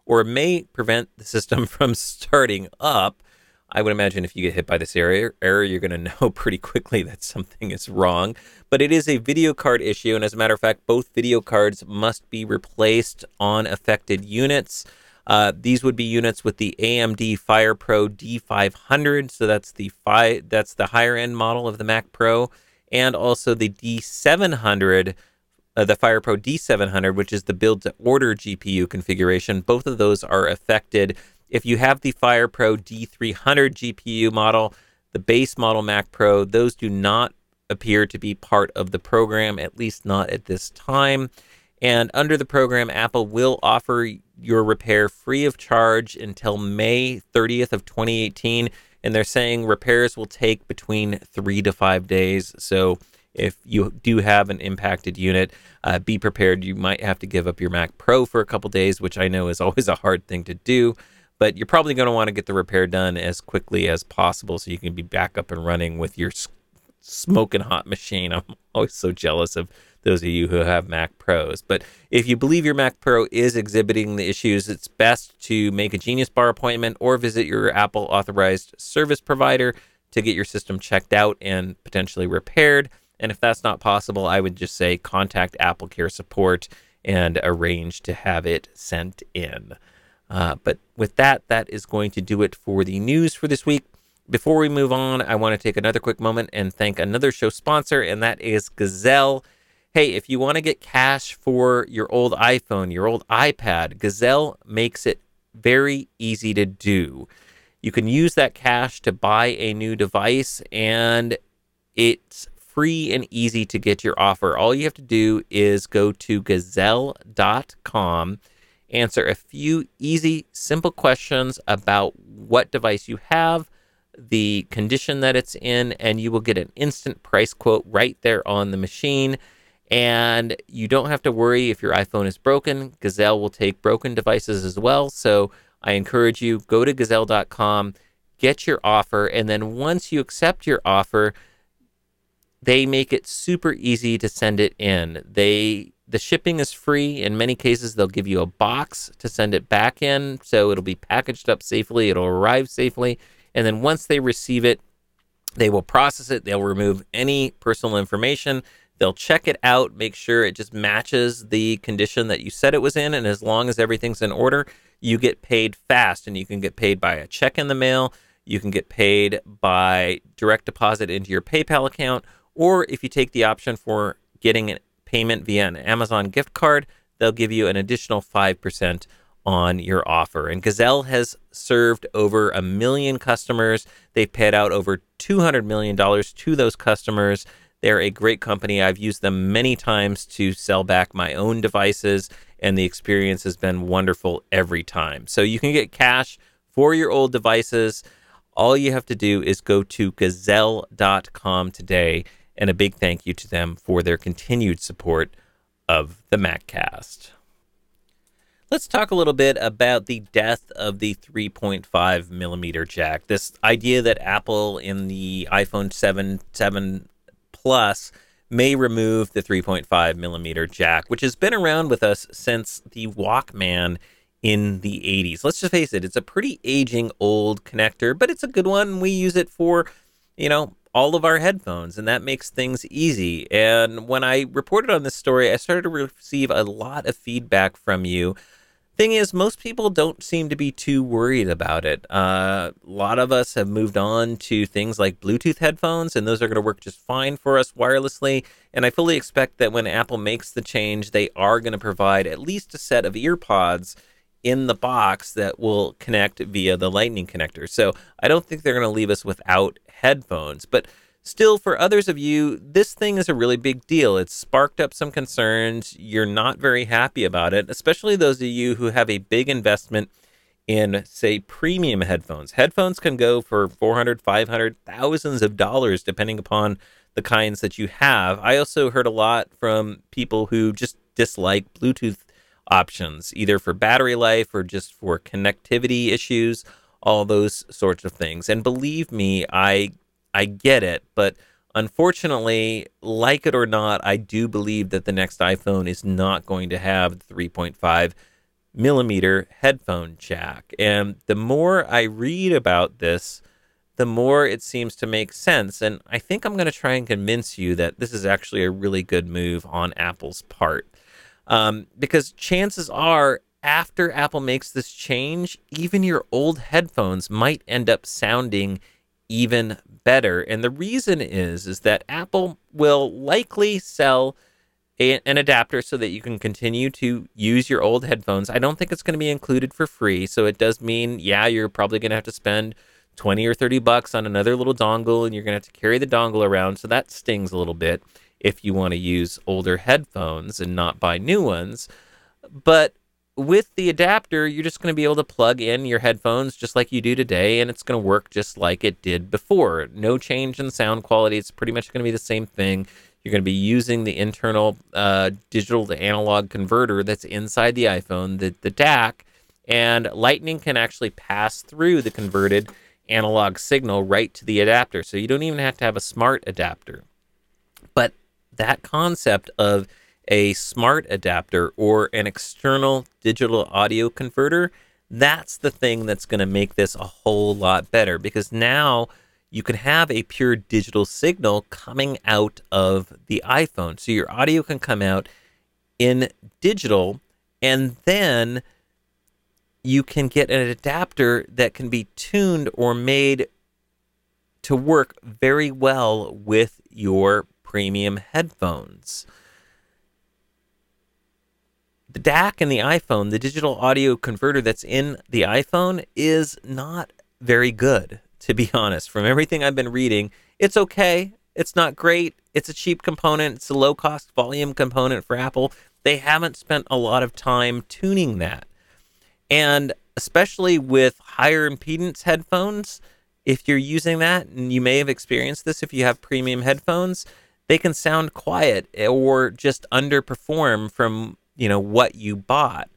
Speaker 1: or may prevent the system from starting up. I would imagine if you get hit by this error, error you're going to know pretty quickly that something is wrong. But it is a video card issue, and as a matter of fact, both video cards must be replaced on affected units. Uh, these would be units with the A M D FirePro D five hundred, so that's the fi- that's the higher end model of the Mac Pro, and also the D seven hundred, uh, the FirePro D seven hundred, which is the build-to-order G P U configuration. Both of those are affected. If you have the FirePro D three hundred G P U model, the base model Mac Pro, those do not appear to be part of the program, at least not at this time. And under the program, Apple will offer your repair free of charge until May thirtieth of twenty eighteen. And they're saying repairs will take between three to five days. So if you do have an impacted unit, uh, be prepared. You might have to give up your Mac Pro for a couple days, which I know is always a hard thing to do. But you're probably going to want to get the repair done as quickly as possible so you can be back up and running with your smoking hot machine. I'm always so jealous of those of you who have Mac Pros. But if you believe your Mac Pro is exhibiting the issues, it's best to make a Genius Bar appointment or visit your Apple authorized service provider to get your system checked out and potentially repaired. And if that's not possible, I would just say contact Apple Care Support and arrange to have it sent in. Uh, but with that, that is going to do it for the news for this week. Before we move on, I want to take another quick moment and thank another show sponsor, and that is Gazelle. Hey, if you want to get cash for your old iPhone, your old iPad, Gazelle makes it very easy to do. You can use that cash to buy a new device, and it's free and easy to get your offer. All you have to do is go to gazelle dot com, answer a few easy, simple questions about what device you have, the condition that it's in, and you will get an instant price quote right there on the machine. And you don't have to worry if your iPhone is broken. Gazelle will take broken devices as well. So I encourage you, go to gazelle dot com, get your offer, and then once you accept your offer, they make it super easy to send it in. They the shipping is free. In many cases, they'll give you a box to send it back in, so it'll be packaged up safely, it'll arrive safely, and then once they receive it, they will process it, they'll remove any personal information, they'll check it out, make sure it just matches the condition that you said it was in, and as long as everything's in order, you get paid fast, and you can get paid by a check in the mail, you can get paid by direct deposit into your PayPal account, or if you take the option for getting a payment via an Amazon gift card, they'll give you an additional five percent on your offer. And Gazelle has served over a million customers. They've paid out over two hundred million dollars to those customers. They're a great company. I've used them many times to sell back my own devices, and the experience has been wonderful every time. So you can get cash for your old devices. All you have to do is go to gazelle dot com today, and a big thank you to them for their continued support of the MacCast. Let's talk a little bit about the death of the three point five millimeter jack. This idea that Apple in the iPhone seven, seven Plus may remove the three point five millimeter jack, which has been around with us since the Walkman in the eighties. Let's just face it, it's a pretty aging old connector, but it's a good one. We use it for, you know, all of our headphones, and that makes things easy. And when I reported on this story, I started to receive a lot of feedback from you. Thing is, most people don't seem to be too worried about it. Uh, a lot of us have moved on to things like Bluetooth headphones, and those are going to work just fine for us wirelessly. And I fully expect that when Apple makes the change, they are going to provide at least a set of ear pods in the box that will connect via the Lightning connector. So I don't think they're going to leave us without headphones. But still, for others of you, this thing is a really big deal. It's sparked up some concerns. You're not very happy about it, especially those of you who have a big investment in, say, premium headphones. Headphones can go for four hundred, five hundred, thousands of dollars, depending upon the kinds that you have. I also heard a lot from people who just dislike Bluetooth options, either for battery life or just for connectivity issues, all those sorts of things. And believe me, I I get it, but unfortunately, like it or not, I do believe that the next iPhone is not going to have the three point five millimeter headphone jack. And the more I read about this, the more it seems to make sense. And I think I'm going to try and convince you that this is actually a really good move on Apple's part. Um, because chances are, after Apple makes this change, even your old headphones might end up sounding even better. And the reason is, is that Apple will likely sell a, an adapter so that you can continue to use your old headphones. I don't think it's going to be included for free. So it does mean, yeah, you're probably going to have to spend twenty or thirty bucks on another little dongle, and you're going to have to carry the dongle around. So that stings a little bit if you want to use older headphones and not buy new ones. But with the adapter, you're just going to be able to plug in your headphones just like you do today, and it's going to work just like it did before. No change in sound quality. It's pretty much going to be the same thing. You're going to be using the internal uh, digital to analog converter that's inside the iPhone, the, the D A C, and Lightning can actually pass through the converted analog signal right to the adapter. So you don't even have to have a smart adapter. But that concept of a smart adapter or an external digital audio converter, that's the thing that's going to make this a whole lot better, because now you can have a pure digital signal coming out of the iPhone. So your audio can come out in digital, and then you can get an adapter that can be tuned or made to work very well with your premium headphones. The D A C in the iPhone, the digital audio converter that's in the iPhone, is not very good, to be honest. From everything I've been reading, it's okay. It's not great. It's a cheap component. It's a low-cost volume component for Apple. They haven't spent a lot of time tuning that. And especially with higher impedance headphones, if you're using that, and you may have experienced this if you have premium headphones, they can sound quiet or just underperform from, you know, what you bought.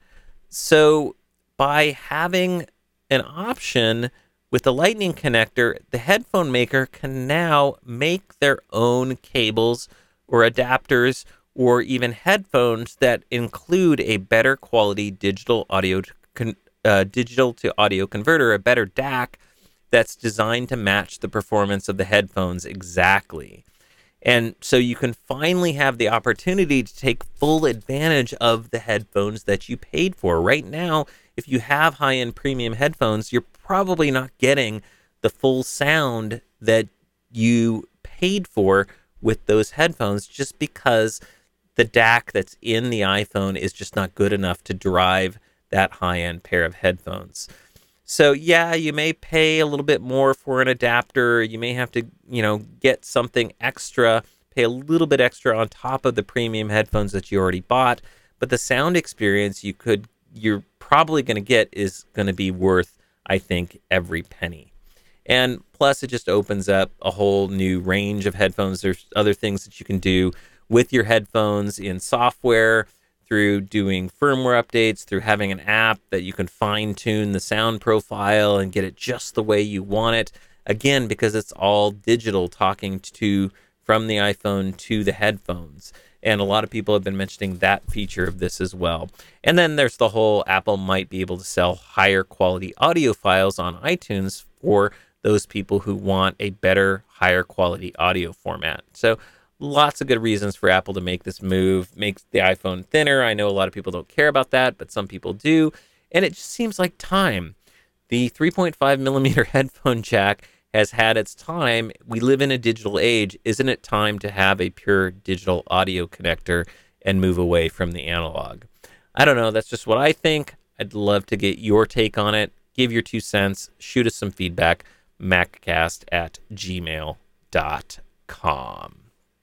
Speaker 1: So by having an option with the Lightning connector, the headphone maker can now make their own cables or adapters or even headphones that include a better quality digital audio con- uh, digital to audio converter, a better D A C that's designed to match the performance of the headphones exactly. And so you can finally have the opportunity to take full advantage of the headphones that you paid for. Right now, if you have high-end premium headphones, you're probably not getting the full sound that you paid for with those headphones, just because the D A C that's in the iPhone is just not good enough to drive that high-end pair of headphones. So yeah, you may pay a little bit more for an adapter. You may have to, you know, get something extra, pay a little bit extra on top of the premium headphones that you already bought. But the sound experience you could, you're probably going to get is going to be worth, I think, every penny. And plus, it just opens up a whole new range of headphones. There's other things that you can do with your headphones in software, through doing firmware updates, through having an app that you can fine-tune the sound profile and get it just the way you want it. Again, because it's all digital, talking to from the iPhone to the headphones. And a lot of people have been mentioning that feature of this as well. And then there's the whole Apple might be able to sell higher quality audio files on iTunes for those people who want a better, higher quality audio format. So lots of good reasons for Apple to make this move, make the iPhone thinner. I know a lot of people don't care about that, but some people do. And it just seems like time. The three point five millimeter headphone jack has had its time. We live in a digital age. Isn't it time to have a pure digital audio connector and move away from the analog? I don't know. That's just what I think. I'd love to get your take on it. Give your two cents. Shoot us some feedback. maccast at gmail dot com.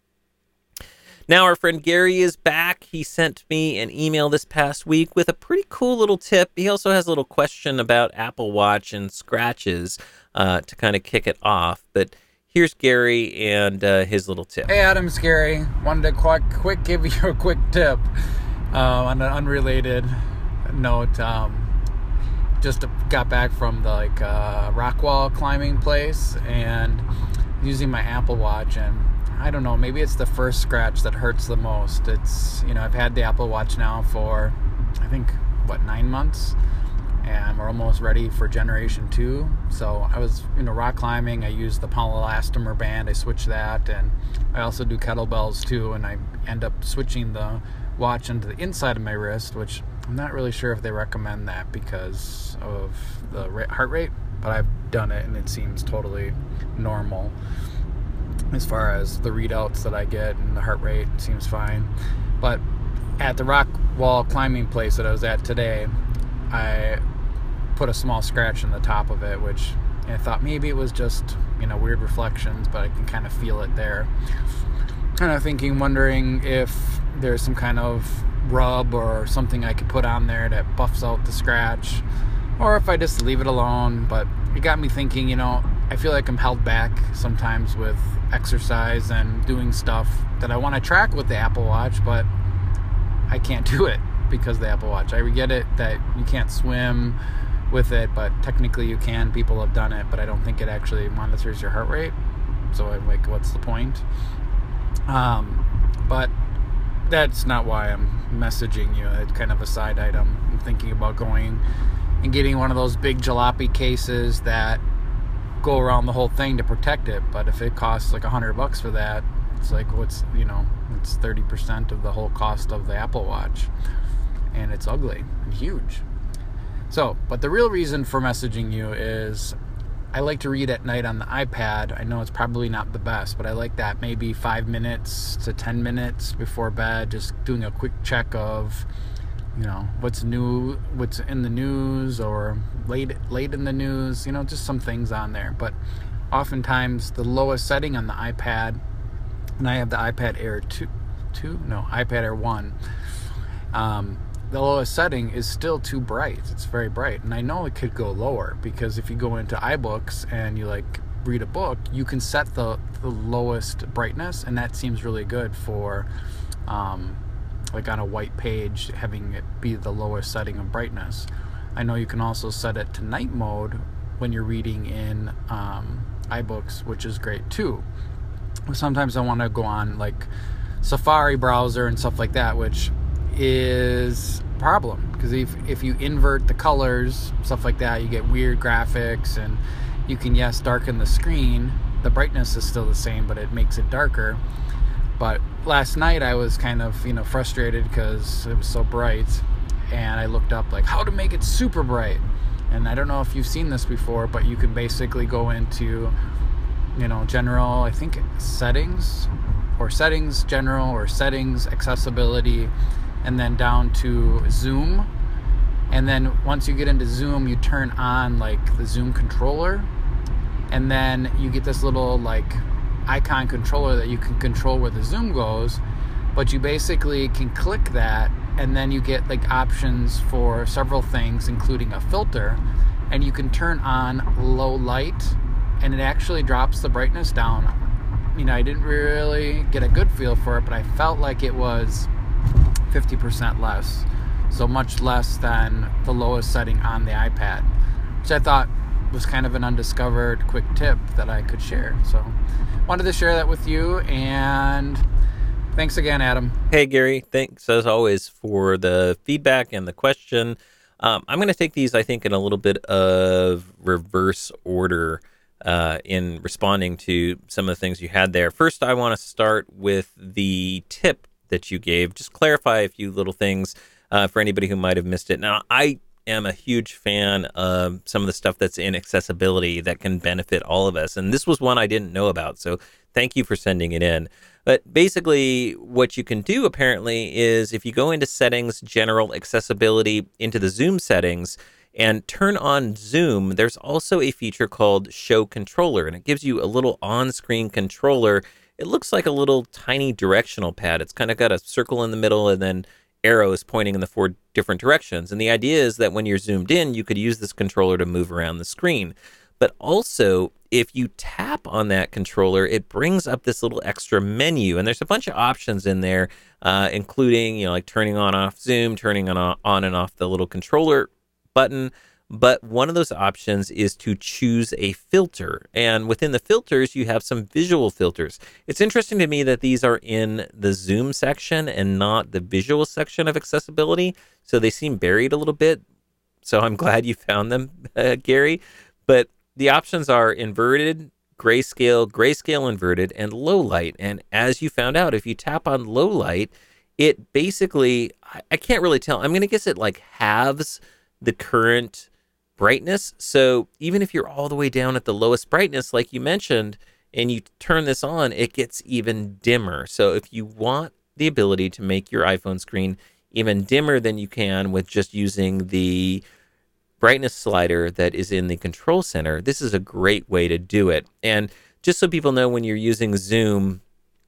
Speaker 1: Now, our friend Gary is back. He sent me an email this past week with a pretty cool little tip. He also has a little question about Apple Watch and scratches uh, to kind of kick it off. But here's Gary and uh, his little tip.
Speaker 2: Hey, Adam, it's Gary. Wanted to quick, quick give you a quick tip uh, on an unrelated note. Um, just got back from the like uh, rock wall climbing place and using my Apple Watch, and I don't know, maybe it's the first scratch that hurts the most. It's, you know, I've had the Apple Watch now for, I think, what, nine months. And we're almost ready for generation two. So I was, you know, rock climbing. I used the polyelastomer band. I switched that. And I also do kettlebells too. And I end up switching the watch into the inside of my wrist, which I'm not really sure if they recommend that because of the heart rate. But I've done it and it seems totally normal as far as the readouts that I get, and the heart rate seems fine. But at the rock wall climbing place that I was at today, I put a small scratch in the top of it, which I thought maybe it was just, you know, weird reflections, but I can kind of feel it there. Kind of thinking, wondering if there's some kind of rub or something I could put on there that buffs out the scratch, or if I just leave it alone. But it got me thinking, you know, I feel like I'm held back sometimes with exercise and doing stuff that I want to track with the Apple Watch, but I can't do it because of the Apple Watch. I get it that you can't swim with it, but technically you can. People have done it, but I don't think it actually monitors your heart rate. So I'm like, what's the point? Um, but that's not why I'm messaging you. It's kind of a side item. I'm thinking about going and getting one of those big jalopy cases that go around the whole thing to protect it. But if it costs like a hundred bucks for that, it's like, what's, you know, it's thirty percent of the whole cost of the Apple Watch. And it's ugly and huge. So, but the real reason for messaging you is I like to read at night on the iPad. I know it's probably not the best, but I like that maybe five minutes to ten minutes before bed, just doing a quick check of, you know, what's new, what's in the news, or late late in the news, you know, just some things on there. But oftentimes the lowest setting on the iPad, and I have the iPad Air two, two? No, iPad Air one. Um, the lowest setting is still too bright. It's very bright. And I know it could go lower, because if you go into iBooks and you like read a book, you can set the, the lowest brightness, and that seems really good for um, like on a white page, having it be the lowest setting of brightness. I know you can also set it to night mode when you're reading in um, iBooks, which is great too. Sometimes I want to go on like Safari browser and stuff like that, which is a problem, because if, if you invert the colors, stuff like that, you get weird graphics, and you can, yes, darken the screen. The brightness is still the same, but it makes it darker. But last night I was kind of, you know, frustrated because it was so bright, and I looked up like how to make it super bright. And I don't know if you've seen this before, but you can basically go into, you know, general, I think settings, or settings general, or settings accessibility, and then down to zoom. And then once you get into zoom, you turn on like the zoom controller, and then you get this little like icon controller that you can control where the zoom goes. But you basically can click that, and then you get like options for several things, including a filter, and you can turn on low light, and it actually drops the brightness down. You know, I didn't really get a good feel for it, but I felt like it was fifty percent less, so much less than the lowest setting on the iPad, which I thought was kind of an undiscovered quick tip that I could share. So wanted to share that with you, and thanks again, Adam.
Speaker 1: Hey, Gary. Thanks, as always, for the feedback and the question. Um, I'm going to take these, I think, in a little bit of reverse order uh, in responding to some of the things you had there. First, I want to start with the tip that you gave. Just clarify a few little things uh, for anybody who might have missed it. Now, I am a huge fan of some of the stuff that's in accessibility that can benefit all of us. And this was one I didn't know about, so thank you for sending it in. But basically, what you can do apparently is if you go into settings, general accessibility, into the zoom settings, and turn on zoom, there's also a feature called show controller, and it gives you a little on-screen controller. It looks like a little tiny directional pad. It's kind of got a circle in the middle and then arrows pointing in the four different directions. And the idea is that when you're zoomed in, you could use this controller to move around the screen. But also, if you tap on that controller, it brings up this little extra menu. And there's a bunch of options in there, uh, including, you know, like turning on off zoom, turning on, on and off the little controller button. But one of those options is to choose a filter. And within the filters, you have some visual filters. It's interesting to me that these are in the zoom section and not the visual section of accessibility. So they seem buried a little bit. So I'm glad you found them, uh, Gary. But the options are inverted, grayscale, grayscale inverted, and low light. And as you found out, if you tap on low light, it basically, I, I can't really tell. I'm going to guess it like halves the current brightness. So even if you're all the way down at the lowest brightness, like you mentioned, and you turn this on, it gets even dimmer. So if you want the ability to make your iPhone screen even dimmer than you can with just using the brightness slider that is in the control center, this is a great way to do it. And just so people know, when you're using Zoom,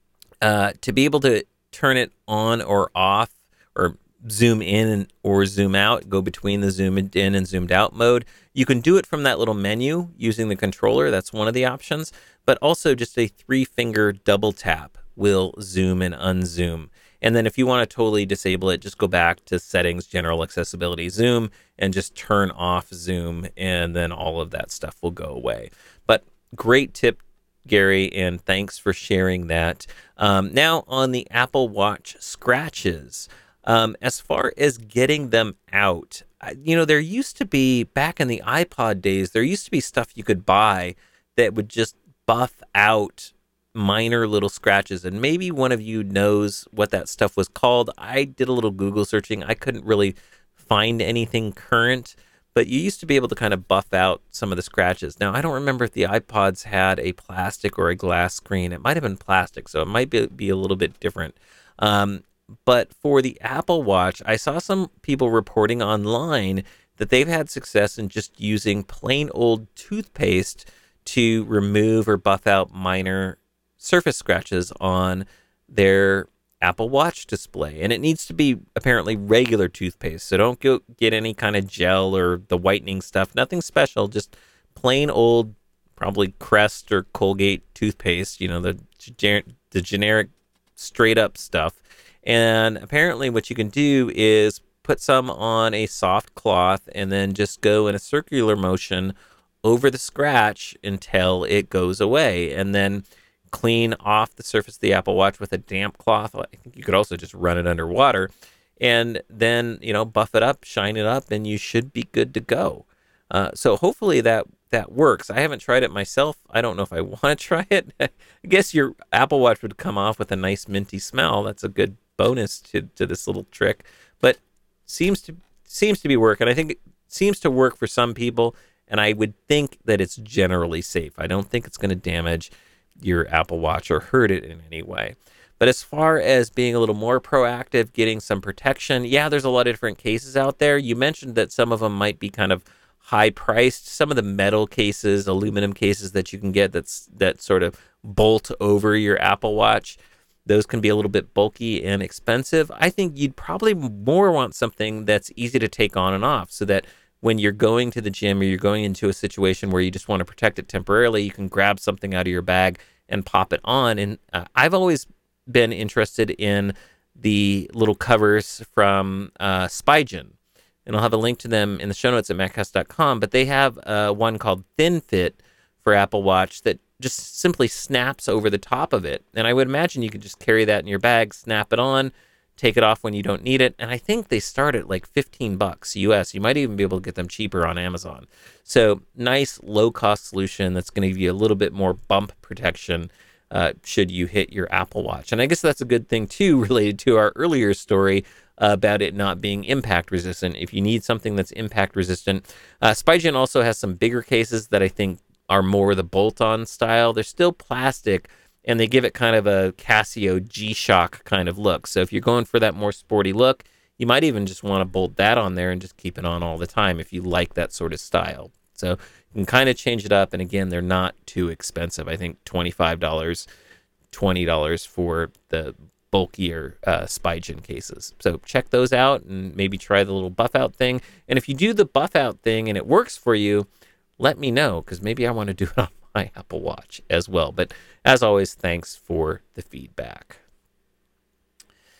Speaker 1: uh, to be able to turn it on or off, or zoom in or zoom out, go between the zoomed in and zoomed out mode, you can do it from that little menu using the controller. That's one of the options. But also just a three finger double tap will zoom and unzoom. And then if you want to totally disable it, just go back to settings, general accessibility, zoom, and just turn off zoom, and then all of that stuff will go away. But great tip, Gary, and thanks for sharing that. Um, now on the Apple Watch scratches. Um, as far as getting them out, you know, there used to be, back in the iPod days, there used to be stuff you could buy that would just buff out minor little scratches. And maybe one of you knows what that stuff was called. I did a little Google searching. I couldn't really find anything current, but you used to be able to kind of buff out some of the scratches. Now, I don't remember if the iPods had a plastic or a glass screen. It might have been plastic, so it might be, be a little bit different. Um, But for the Apple Watch, I saw some people reporting online that they've had success in just using plain old toothpaste to remove or buff out minor surface scratches on their Apple Watch display. And it needs to be apparently regular toothpaste. So don't go get any kind of gel or the whitening stuff. Nothing special, just plain old, probably Crest or Colgate toothpaste, you know, the, the generic straight up stuff. And apparently what you can do is put some on a soft cloth and then just go in a circular motion over the scratch until it goes away. And then clean off the surface of the Apple Watch with a damp cloth. I think you could also just run it under water. And then, you know, buff it up, shine it up, and you should be good to go. Uh, so hopefully that that works. I haven't tried it myself. I don't know if I want to try it. I guess your Apple Watch would come off with a nice minty smell. That's a good bonus to, to this little trick, but seems to seems to be working. I think it seems to work for some people, and I would think that it's generally safe. I don't think it's going to damage your Apple Watch or hurt it in any way. But as far as being a little more proactive, getting some protection, yeah, there's a lot of different cases out there. You mentioned that some of them might be kind of high priced. Some of the metal cases, aluminum cases that you can get that's that sort of bolt over your Apple Watch, those can be a little bit bulky and expensive. I think you'd probably more want something that's easy to take on and off, so that when you're going to the gym or you're going into a situation where you just want to protect it temporarily, you can grab something out of your bag and pop it on. And uh, I've always been interested in the little covers from uh, Spigen, and I'll have a link to them in the show notes at maccast dot com, but they have uh, one called ThinFit for Apple Watch that just simply snaps over the top of it. And I would imagine you could just carry that in your bag, snap it on, take it off when you don't need it. And I think they start at like fifteen bucks U S. You might even be able to get them cheaper on Amazon. So nice low-cost solution that's going to give you a little bit more bump protection uh, should you hit your Apple Watch. And I guess that's a good thing, too, related to our earlier story uh, about it not being impact resistant. If you need something that's impact resistant, uh, Spigen also has some bigger cases that I think are more the bolt-on style. They're still plastic, and they give it kind of a Casio G-Shock kind of look. So if you're going for that more sporty look, you might even just want to bolt that on there and just keep it on all the time if you like that sort of style. So you can kind of change it up, and again, they're not too expensive. I think twenty-five dollars, twenty dollars for the bulkier uh, Spigen cases. So check those out and maybe try the little buff out thing. And if you do the buff out thing and it works for you, let me know, because maybe I want to do it on my Apple Watch as well. But as always, thanks for the feedback.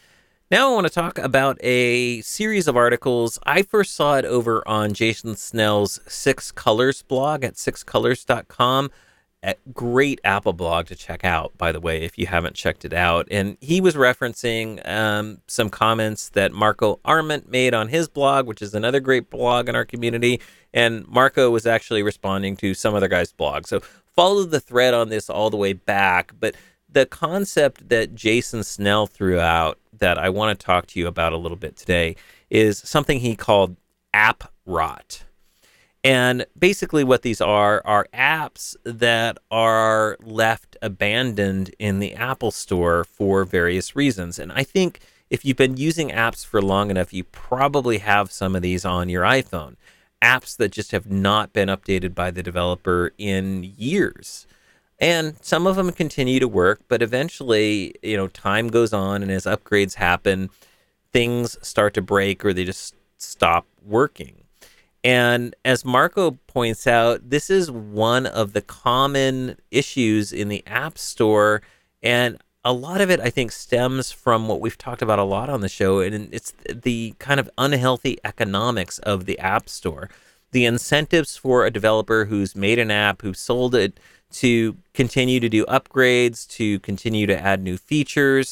Speaker 1: Now I want to talk about a series of articles. I first saw it over on Jason Snell's Six Colors blog at six colors dot com. A great Apple blog to check out, by the way, if you haven't checked it out. And he was referencing um, some comments that Marco Arment made on his blog, which is another great blog in our community. And Marco was actually responding to some other guy's blog. So follow the thread on this all the way back. But the concept that Jason Snell threw out that I want to talk to you about a little bit today is something he called app rot. And basically what these are are apps that are left abandoned in the Apple Store for various reasons. And I think if you've been using apps for long enough, you probably have some of these on your iPhone. Apps that just have not been updated by the developer in years. And some of them continue to work, but eventually, you know, time goes on, and as upgrades happen, things start to break or they just stop working. And as Marco points out, this is one of the common issues in the App Store, and a lot of it, I think, stems from what we've talked about a lot on the show, and it's the kind of unhealthy economics of the App Store. The incentives for a developer who's made an app, who's sold it, to continue to do upgrades, to continue to add new features.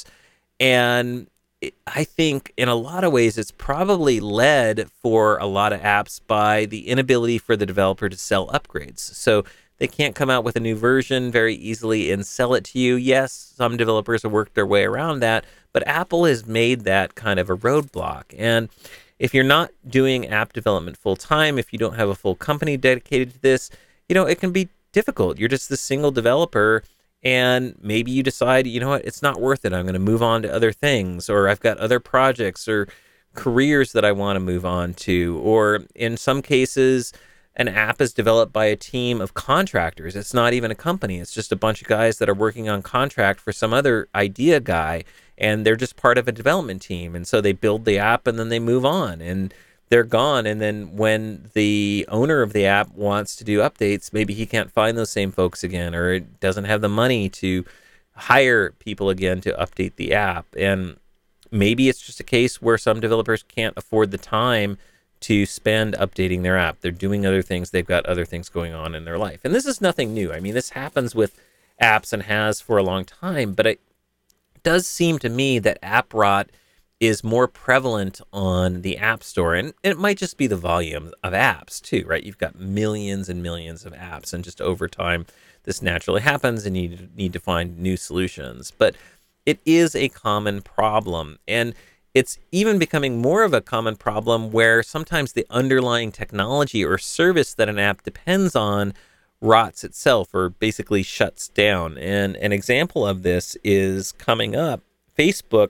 Speaker 1: And I think in a lot of ways, it's probably led for a lot of apps by the inability for the developer to sell upgrades. So they can't come out with a new version very easily and sell it to you. Yes, some developers have worked their way around that, but Apple has made that kind of a roadblock. And if you're not doing app development full time, if you don't have a full company dedicated to this, you know, it can be difficult. You're just the single developer, and maybe you decide, you know what, it's not worth it. I'm going to move on to other things, or I've got other projects or careers that I want to move on to. Or in some cases, an app is developed by a team of contractors. It's not even a company. It's just a bunch of guys that are working on contract for some other idea guy, and they're just part of a development team. And so they build the app and then they move on, and they're gone. And then when the owner of the app wants to do updates, maybe he can't find those same folks again, or it doesn't have the money to hire people again to update the app. And maybe it's just a case where some developers can't afford the time to spend updating their app. They're doing other things. They've got other things going on in their life. And this is nothing new. I mean, this happens with apps and has for a long time, but it does seem to me that app rot is more prevalent on the App Store. And it might just be the volume of apps too, right? You've got millions and millions of apps, and just over time, this naturally happens, and you need to find new solutions. But it is a common problem, and it's even becoming more of a common problem where sometimes the underlying technology or service that an app depends on rots itself, or basically shuts down. And an example of this is coming up. Facebook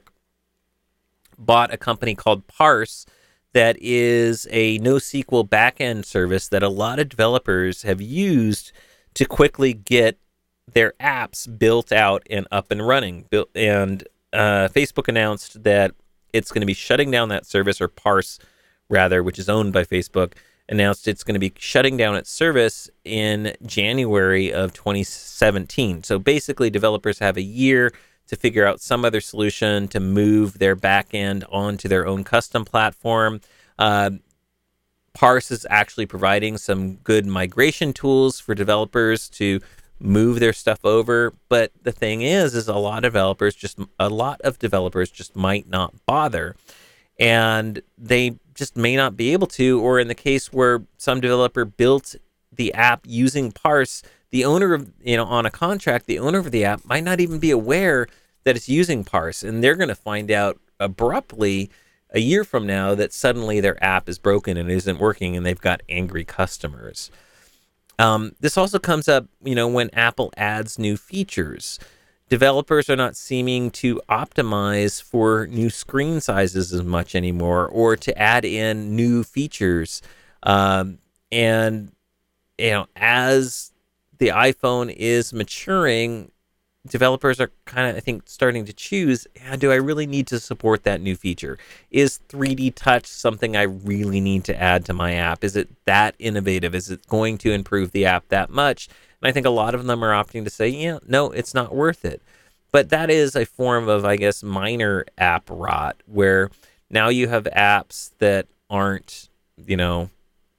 Speaker 1: bought a company called Parse that is a NoSQL backend service that a lot of developers have used to quickly get their apps built out and up and running. And uh, Facebook announced that it's going to be shutting down that service, or Parse, rather, which is owned by Facebook, announced it's going to be shutting down its service in January of twenty seventeen. So basically, developers have a year to figure out some other solution to move their backend onto their own custom platform. Uh, Parse is actually providing some good migration tools for developers to move their stuff over. But the thing is, is a lot of developers just a lot of developers just might not bother, and they just may not be able to. Or in the case where some developer built the app using Parse, the owner of, you know, on a contract, the owner of the app might not even be aware that it's using Parse, and they're going to find out abruptly a year from now that suddenly their app is broken and isn't working, and they've got angry customers. Um, this also comes up, you know, when Apple adds new features. Developers are not seeming to optimize for new screen sizes as much anymore, or to add in new features. Um, and, you know, as the iPhone is maturing, developers are kind of, I think, starting to choose, yeah, do I really need to support that new feature? Is three D Touch something I really need to add to my app? Is it that innovative? Is it going to improve the app that much? And I think a lot of them are opting to say, yeah, no, it's not worth it. But that is a form of, I guess, minor app rot, where now you have apps that aren't, you know,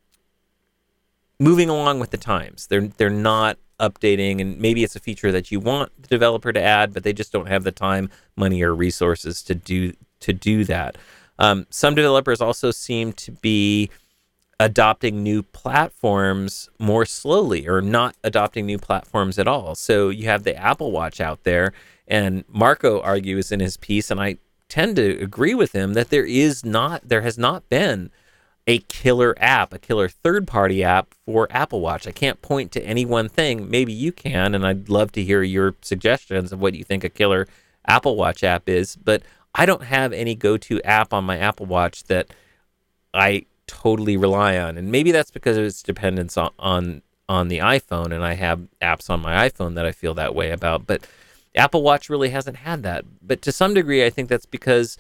Speaker 1: moving along with the times. They're they're not updating, and maybe it's a feature that you want the developer to add, but they just don't have the time, money, or resources to do to do that. Um, some developers also seem to be adopting new platforms more slowly, or not adopting new platforms at all. So you have the Apple Watch out there, and Marco argues in his piece, and I tend to agree with him, that there is not, there has not been a killer app, a killer third-party app for Apple Watch. I can't point to any one thing. Maybe you can, and I'd love to hear your suggestions of what you think a killer Apple Watch app is, but I don't have any go-to app on my Apple Watch that I totally rely on. And maybe that's because of its dependence on, on on the iPhone, and I have apps on my iPhone that I feel that way about. But Apple Watch really hasn't had that. But to some degree, I think that's because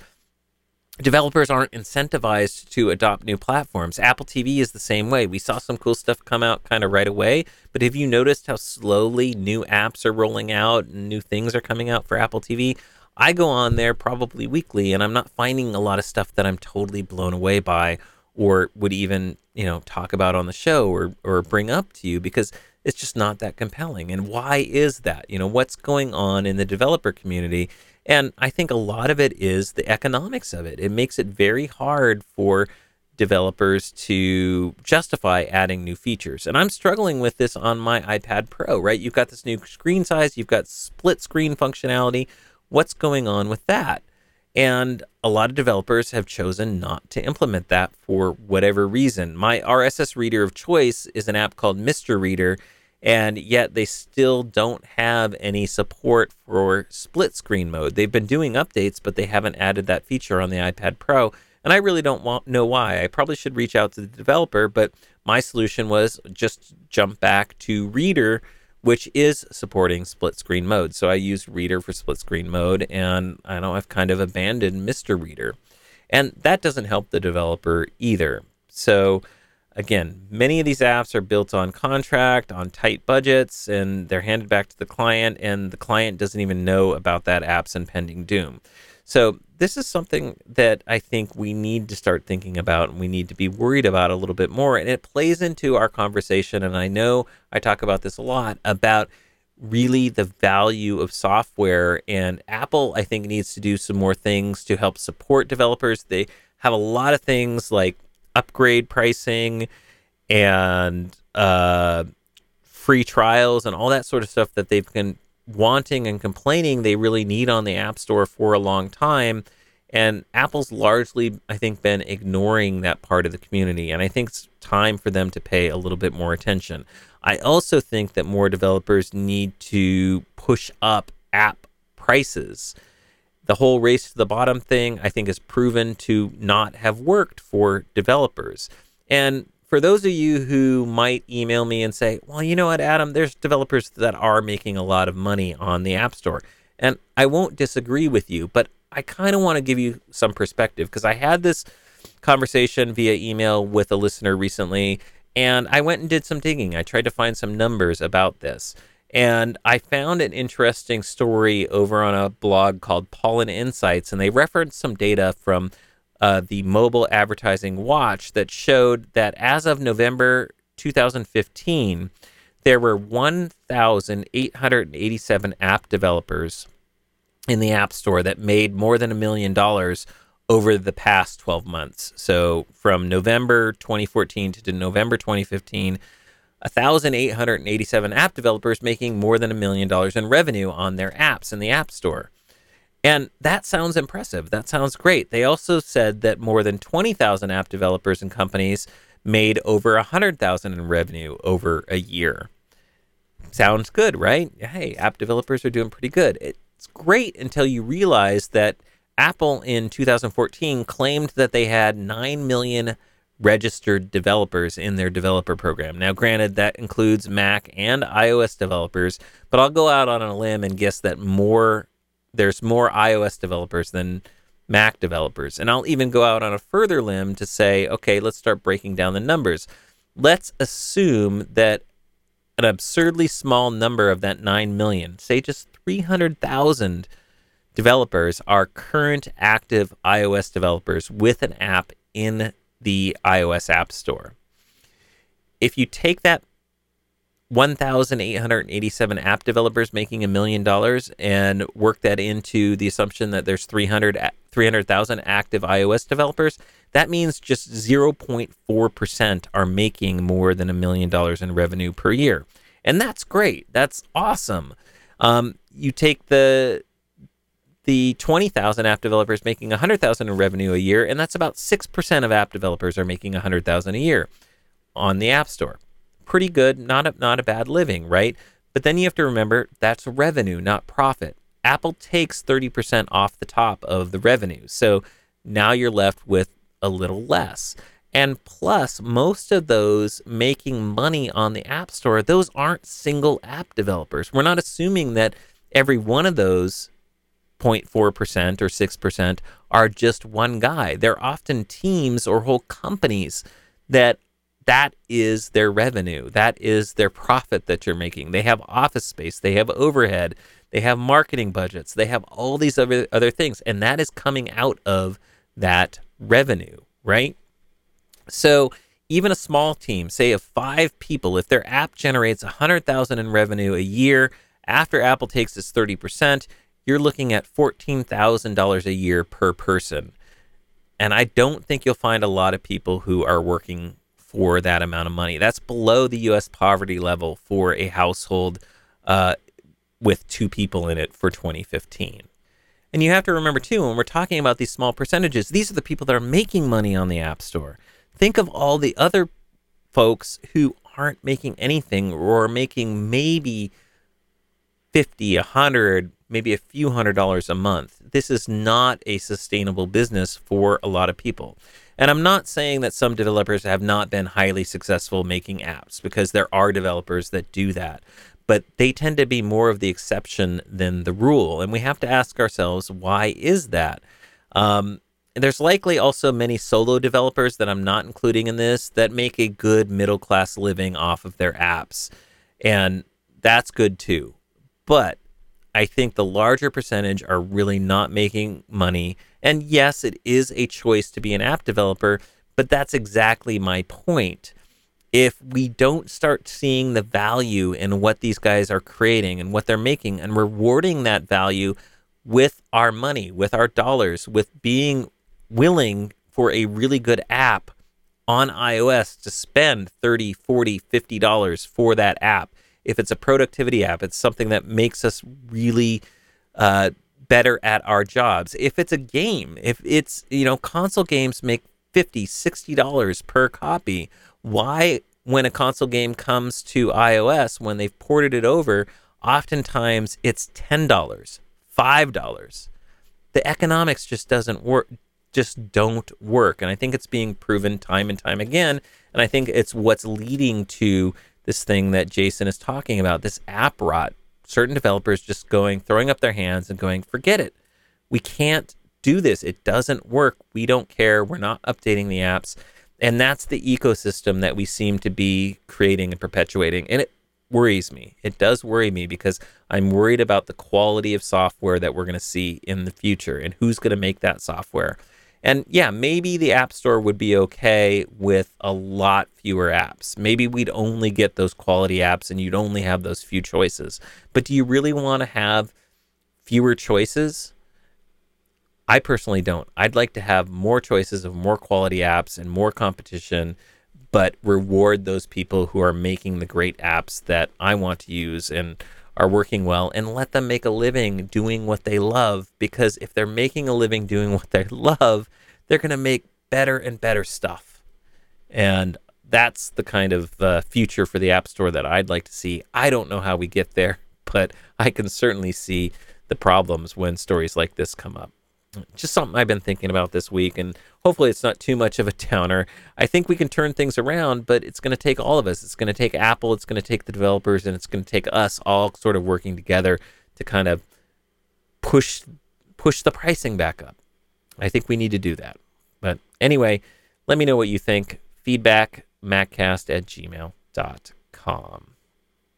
Speaker 1: developers aren't incentivized to adopt new platforms. Apple T V is the same way. We saw some cool stuff come out kind of right away, but have you noticed how slowly new apps are rolling out and new things are coming out for Apple T V? I go on there probably weekly, and I'm not finding a lot of stuff that I'm totally blown away by, or would even, you know, talk about on the show, or or bring up to you, because it's just not that compelling. And why is that? You know, what's going on in the developer community? And I think a lot of it is the economics of it. It makes it very hard for developers to justify adding new features. And I'm struggling with this on my iPad Pro, right? You've got this new screen size, you've got split screen functionality. What's going on with that? And a lot of developers have chosen not to implement that for whatever reason. My R S S reader of choice is an app called Mister Reader, and yet they still don't have any support for split screen mode. They've been doing updates, but they haven't added that feature on the iPad Pro, and I really don't want, know why. I probably should reach out to the developer, but my solution was just jump back to Reader, which is supporting split screen mode. So I used Reader for split screen mode, and I know I've kind of abandoned Mister Reader. And that doesn't help the developer either. So again, many of these apps are built on contract, on tight budgets, and they're handed back to the client, and the client doesn't even know about that app's impending doom. So this is something that I think we need to start thinking about, and we need to be worried about a little bit more. And it plays into our conversation, and I know I talk about this a lot, about really the value of software. And Apple, I think, needs to do some more things to help support developers. They have a lot of things like upgrade pricing and uh, free trials and all that sort of stuff that they've been wanting and complaining they really need on the App Store for a long time. And Apple's largely, I think, been ignoring that part of the community. And I think it's time for them to pay a little bit more attention. I also think that more developers need to push up app prices. The whole race to the bottom thing, I think, has proven to not have worked for developers. And for those of you who might email me and say, well, you know what, Adam, there's developers that are making a lot of money on the App Store. And I won't disagree with you, but I kind of want to give you some perspective, because I had this conversation via email with a listener recently, and I went and did some digging. I tried to find some numbers about this. And I found an interesting story over on a blog called Pollen Insights, and they referenced some data from uh, the Mobile Advertising Watch that showed that as of November two thousand fifteen, there were one thousand eight hundred eighty-seven app developers in the App Store that made more than a million dollars over the past twelve months. So from November twenty fourteen to November twenty fifteen, one thousand eight hundred eighty-seven app developers making more than a million dollars in revenue on their apps in the App Store. And that sounds impressive. That sounds great. They also said that more than twenty thousand app developers and companies made over one hundred thousand in revenue over a year. Sounds good, right? Hey, app developers are doing pretty good. It's great until you realize that Apple in two thousand fourteen claimed that they had nine million registered developers in their developer program. Now, granted, that includes Mac and iOS developers, but I'll go out on a limb and guess that more there's more iOS developers than Mac developers. And I'll even go out on a further limb to say, okay, let's start breaking down the numbers. Let's assume that an absurdly small number of that nine million, say just three hundred thousand developers are current active iOS developers with an app in the iOS App Store. If you take that one thousand eight hundred eighty-seven app developers making a million dollars and work that into the assumption that there's three hundred thousand active iOS developers, that means just zero point four percent are making more than a million dollars in revenue per year. And that's great. That's awesome. Um, you take the the twenty thousand app developers making one hundred thousand in revenue a year, and that's about six percent of app developers are making one hundred thousand a year on the App Store. Pretty good, not a, not a bad living, right? But then you have to remember that's revenue, not profit. Apple takes thirty percent off the top of the revenue. So now you're left with a little less. And plus, most of those making money on the App Store, those aren't single app developers. We're not assuming that every one of those zero point four percent or six percent are just one guy. They're often teams or whole companies that that is their revenue. That is their profit that you're making. They have office space. They have overhead. They have marketing budgets. They have all these other, other things. And that is coming out of that revenue, right? So even a small team, say of five people, if their app generates one hundred thousand dollars in revenue a year, after Apple takes its thirty percent, you're looking at fourteen thousand dollars a year per person. And I don't think you'll find a lot of people who are working for that amount of money. That's below the U S poverty level for a household uh, with two people in it for twenty fifteen. And you have to remember, too, when we're talking about these small percentages, these are the people that are making money on the App Store. Think of all the other folks who aren't making anything or are making maybe fifty, a hundred, maybe a few hundred dollars a month. This is not a sustainable business for a lot of people. And I'm not saying that some developers have not been highly successful making apps, because there are developers that do that. But they tend to be more of the exception than the rule. And we have to ask ourselves, why is that? Um, and there's likely also many solo developers that I'm not including in this that make a good middle-class living off of their apps. And that's good too. But I think the larger percentage are really not making money. And yes, it is a choice to be an app developer, but that's exactly my point. If we don't start seeing the value in what these guys are creating and what they're making and rewarding that value with our money, with our dollars, with being willing for a really good app on iOS to spend thirty, forty, fifty dollars for that app. If it's a productivity app, it's something that makes us really uh, better at our jobs. If it's a game, if it's, you know, console games make fifty dollars, sixty dollars per copy. Why, when a console game comes to iOS, when they've ported it over, oftentimes it's ten dollars, five dollars. The economics just doesn't work, just don't work. And I think it's being proven time and time again. And I think it's what's leading to this thing that Jason is talking about, this app rot. Certain developers just going, throwing up their hands and going, forget it. We can't do this. It doesn't work. We don't care. We're not updating the apps. And that's the ecosystem that we seem to be creating and perpetuating. And it worries me. It does worry me, because I'm worried about the quality of software that we're going to see in the future and who's going to make that software. And yeah, maybe the App Store would be okay with a lot fewer apps. Maybe we'd only get those quality apps and you'd only have those few choices. But do you really want to have fewer choices? I personally don't. I'd like to have more choices of more quality apps and more competition, but reward those people who are making the great apps that I want to use and are working well, and let them make a living doing what they love. Because if they're making a living doing what they love, they're going to make better and better stuff. And that's the kind of uh, future for the App Store that I'd like to see. I don't know how we get there, but I can certainly see the problems when stories like this come up. Just something I've been thinking about this week, and hopefully it's not too much of a downer. I think we can turn things around, but it's going to take all of us. It's going to take Apple, it's going to take the developers, and it's going to take us all sort of working together to kind of push push the pricing back up. I think we need to do that. But anyway, let me know what you think. Feedback, maccast at gmail dot com.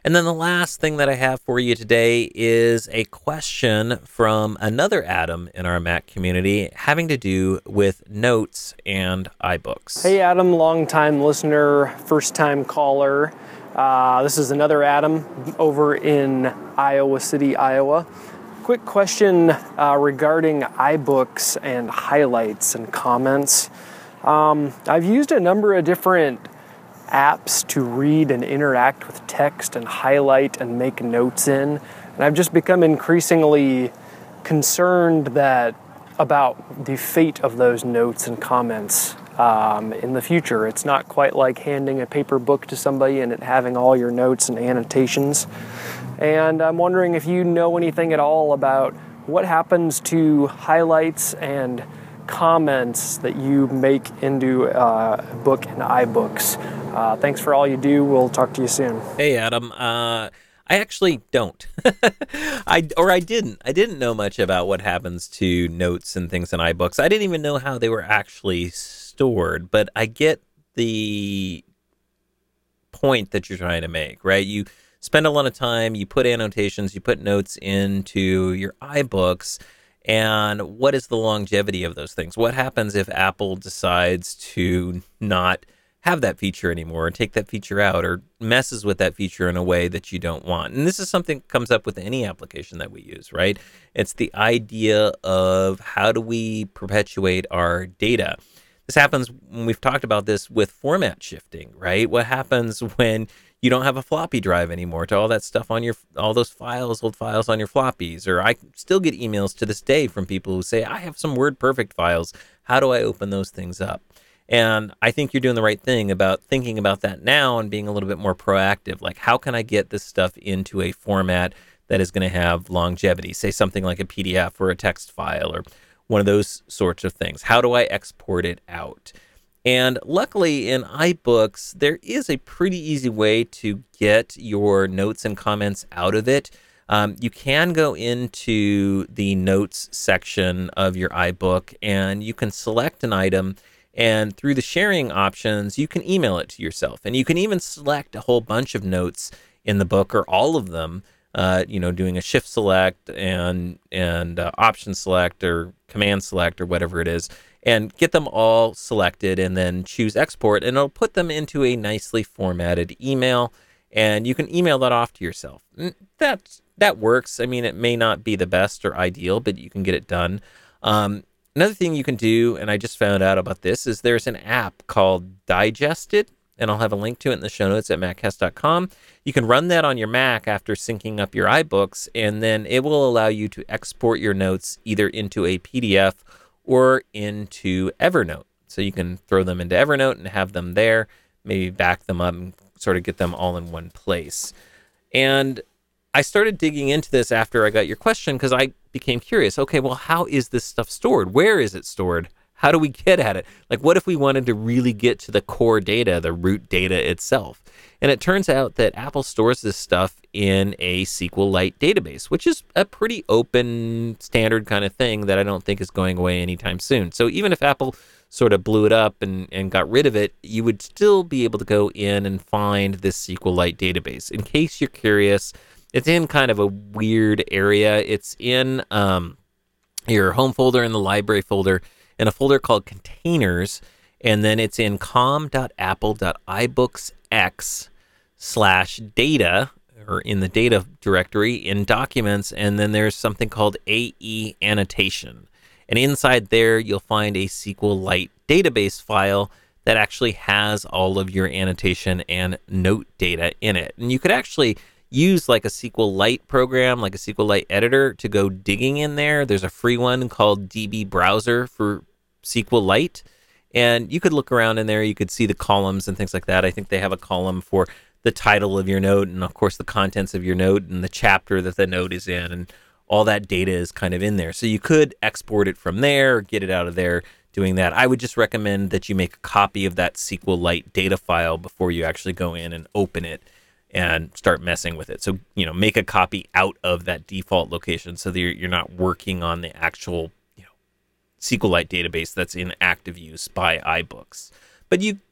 Speaker 1: And then the last thing that I have for you today is a question from another Adam in our Mac community having to do with notes and iBooks.
Speaker 3: Hey Adam, long-time listener, first-time caller. Uh, this is another Adam over in Iowa City, Iowa. Quick question uh, regarding iBooks and highlights and comments. Um, I've used a number of different apps to read and interact with text and highlight and make notes in, and I've just become increasingly concerned that about the fate of those notes and comments um, in the future. It's not quite like handing a paper book to somebody and it having all your notes and annotations. And I'm wondering if you know anything at all about what happens to highlights and comments that you make into uh, a book and iBooks. Uh, thanks for all you do. We'll talk to you soon.
Speaker 1: Hey, Adam. Uh, I actually don't. I or I didn't. I didn't know much about what happens to notes and things in iBooks. I didn't even know how they were actually stored. But I get the point that you're trying to make, right? You spend a lot of time. You put annotations. You put notes into your iBooks. And what is the longevity of those things? What happens if Apple decides to not have that feature anymore, or take that feature out, or messes with that feature in a way that you don't want? And this is something that comes up with any application that we use, right? It's the idea of how do we perpetuate our data? This happens when we've talked about this with format shifting, right? What happens when you don't have a floppy drive anymore to all that stuff on your, all those files, old files on your floppies? Or I still get emails to this day from people who say, I have some WordPerfect files. How do I open those things up? And I think you're doing the right thing about thinking about that now and being a little bit more proactive. Like, how can I get this stuff into a format that is going to have longevity? Say something like a P D F or a text file or one of those sorts of things. How do I export it out? And luckily in iBooks, there is a pretty easy way to get your notes and comments out of it. Um, you can go into the notes section of your iBook and you can select an item, and through the sharing options, you can email it to yourself. And you can even select a whole bunch of notes in the book, or all of them, uh, you know, doing a shift select and, and uh, option select or command select or whatever it is, and get them all selected and then choose export, and it'll put them into a nicely formatted email, and you can email that off to yourself. That, that works. I mean, it may not be the best or ideal, but you can get it done. Um, Another thing you can do, and I just found out about this, is there's an app called Digested, and I'll have a link to it in the show notes at maccast dot com. You can run that on your Mac after syncing up your iBooks, and then it will allow you to export your notes either into a P D F or into Evernote. So you can throw them into Evernote and have them there, maybe back them up and sort of get them all in one place. And I started digging into this after I got your question because I became curious. Okay, well, how is this stuff stored? Where is it stored? How do we get at it? Like, what if we wanted to really get to the core data, the root data itself? And it turns out that Apple stores this stuff in a SQLite database, which is a pretty open, standard kind of thing that I don't think is going away anytime soon. So even if Apple sort of blew it up and, and got rid of it, you would still be able to go in and find this SQLite database. In case you're curious, it's in kind of a weird area. It's in um, your home folder and the library folder, in a folder called Containers, and then it's in com dot apple dot ibooksx slash data, or in the data directory in Documents, and then there's something called A E Annotation. And inside there, you'll find a SQLite database file that actually has all of your annotation and note data in it. And you could actually use like a SQLite program, like a SQLite editor, to go digging in there. There's a free one called D B Browser for SQLite, and you could look around in there. You could see the columns and things like that. I think they have a column for the title of your note, and of course the contents of your note, and the chapter that the note is in, and all that data is kind of in there. So you could export it from there or get it out of there doing that. I would just recommend that you make a copy of that SQLite data file before you actually go in and open it and start messing with it. So, you know, make a copy out of that default location so that you're, you're not working on the actual, you know, SQLite database that's in active use by iBooks. But you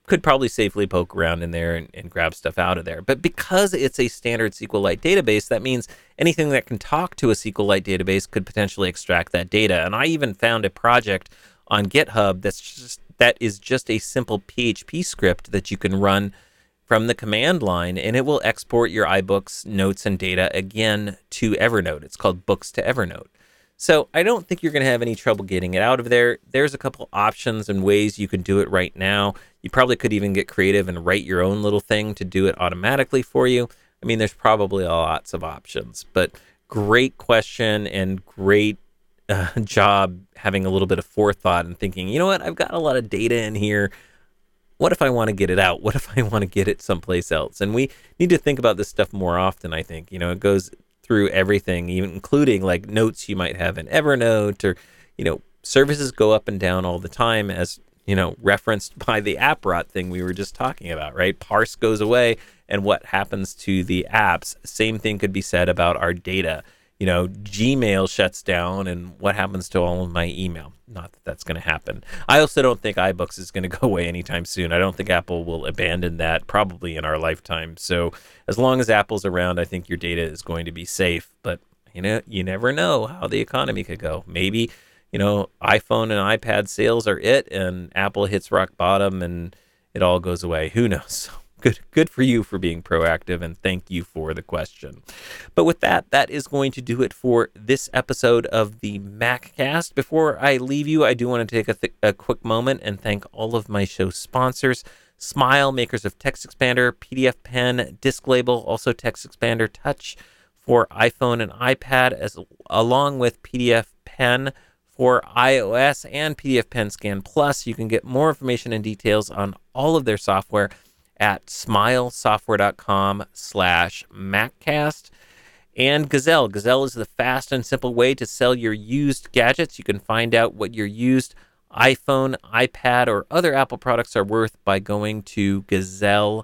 Speaker 1: could probably safely poke around in there and, and grab stuff out of there. But because it's a standard SQLite database, that means anything that can talk to a SQLite database could potentially extract that data. And I even found a project on GitHub that's just that is just a simple P H P script that you can run from the command line, and it will export your iBooks notes and data again to Evernote. It's called Books to Evernote. So I don't think you're going to have any trouble getting it out of there. There's a couple options and ways you can do it right now. You probably could even get creative and write your own little thing to do it automatically for you. I mean, there's probably lots of options, but great question and great uh, job having a little bit of forethought and thinking, you know what, I've got a lot of data in here. What if I want to get it out? What if I want to get it someplace else? And we need to think about this stuff more often, I think. You know, it goes through everything, even including like notes you might have in Evernote, or, you know, services go up and down all the time, as, you know, referenced by the app rot thing we were just talking about, right? Parse goes away, and what happens to the apps? Same thing could be said about our data. You know, Gmail shuts down, and what happens to all of my email? Not that that's going to happen. I also don't think iBooks is going to go away anytime soon. I don't think Apple will abandon that probably in our lifetime. So as long as Apple's around, I think your data is going to be safe. But, you know, you never know how the economy could go. Maybe, you know, iPhone and iPad sales are it, and Apple hits rock bottom and it all goes away. Who knows? Good good for you for being proactive, and thank you for the question. But with that, that is going to do it for this episode of the MacCast. Before I leave you, I do want to take a, th- a quick moment and thank all of my show sponsors: Smile, makers of TextExpander, P D F Pen, DiskLabel, also TextExpander Touch for iPhone and iPad, as along with P D F Pen for iOS and P D F Pen Scan Plus. You can get more information and details on all of their software at smilesoftware.com slash MacCast. And Gazelle. Gazelle is the fast and simple way to sell your used gadgets. You can find out what your used iPhone, iPad, or other Apple products are worth by going to gazelle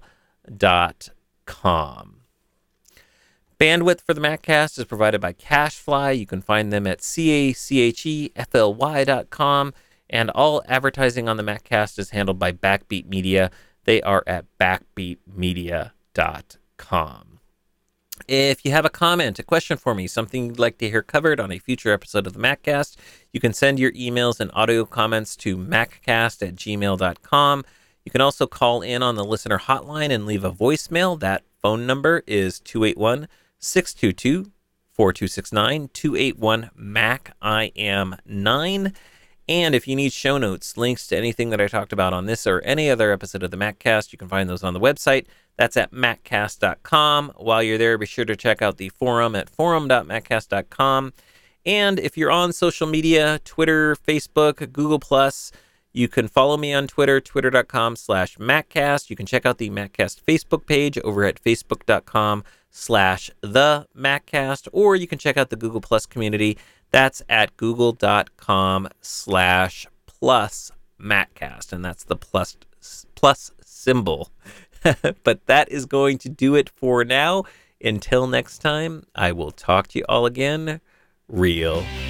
Speaker 1: dot com. Bandwidth for the MacCast is provided by CacheFly. You can find them at C A C H E F L Y dot com. And all advertising on the MacCast is handled by Backbeat Media. They are at backbeat media dot com. If you have a comment, a question for me, something you'd like to hear covered on a future episode of the MacCast, you can send your emails and audio comments to maccast at gmail dot com. You can also call in on the listener hotline and leave a voicemail. That phone number is two eight one, six two two, four two six nine, two eight one, M A C I am nine. And if you need show notes, links to anything that I talked about on this or any other episode of the MacCast, you can find those on the website. That's at maccast dot com. While you're there, be sure to check out the forum at forum dot maccast dot com. And if you're on social media, Twitter, Facebook, Google Plus, you can follow me on Twitter, twitter dot com slash MacCast. You can check out the MacCast Facebook page over at facebook dot com slash the MacCast, or you can check out the Google Plus community. That's at google dot com slash plus MacCast, and that's the plus plus symbol. But that is going to do it for now. Until next time, I will talk to you all again real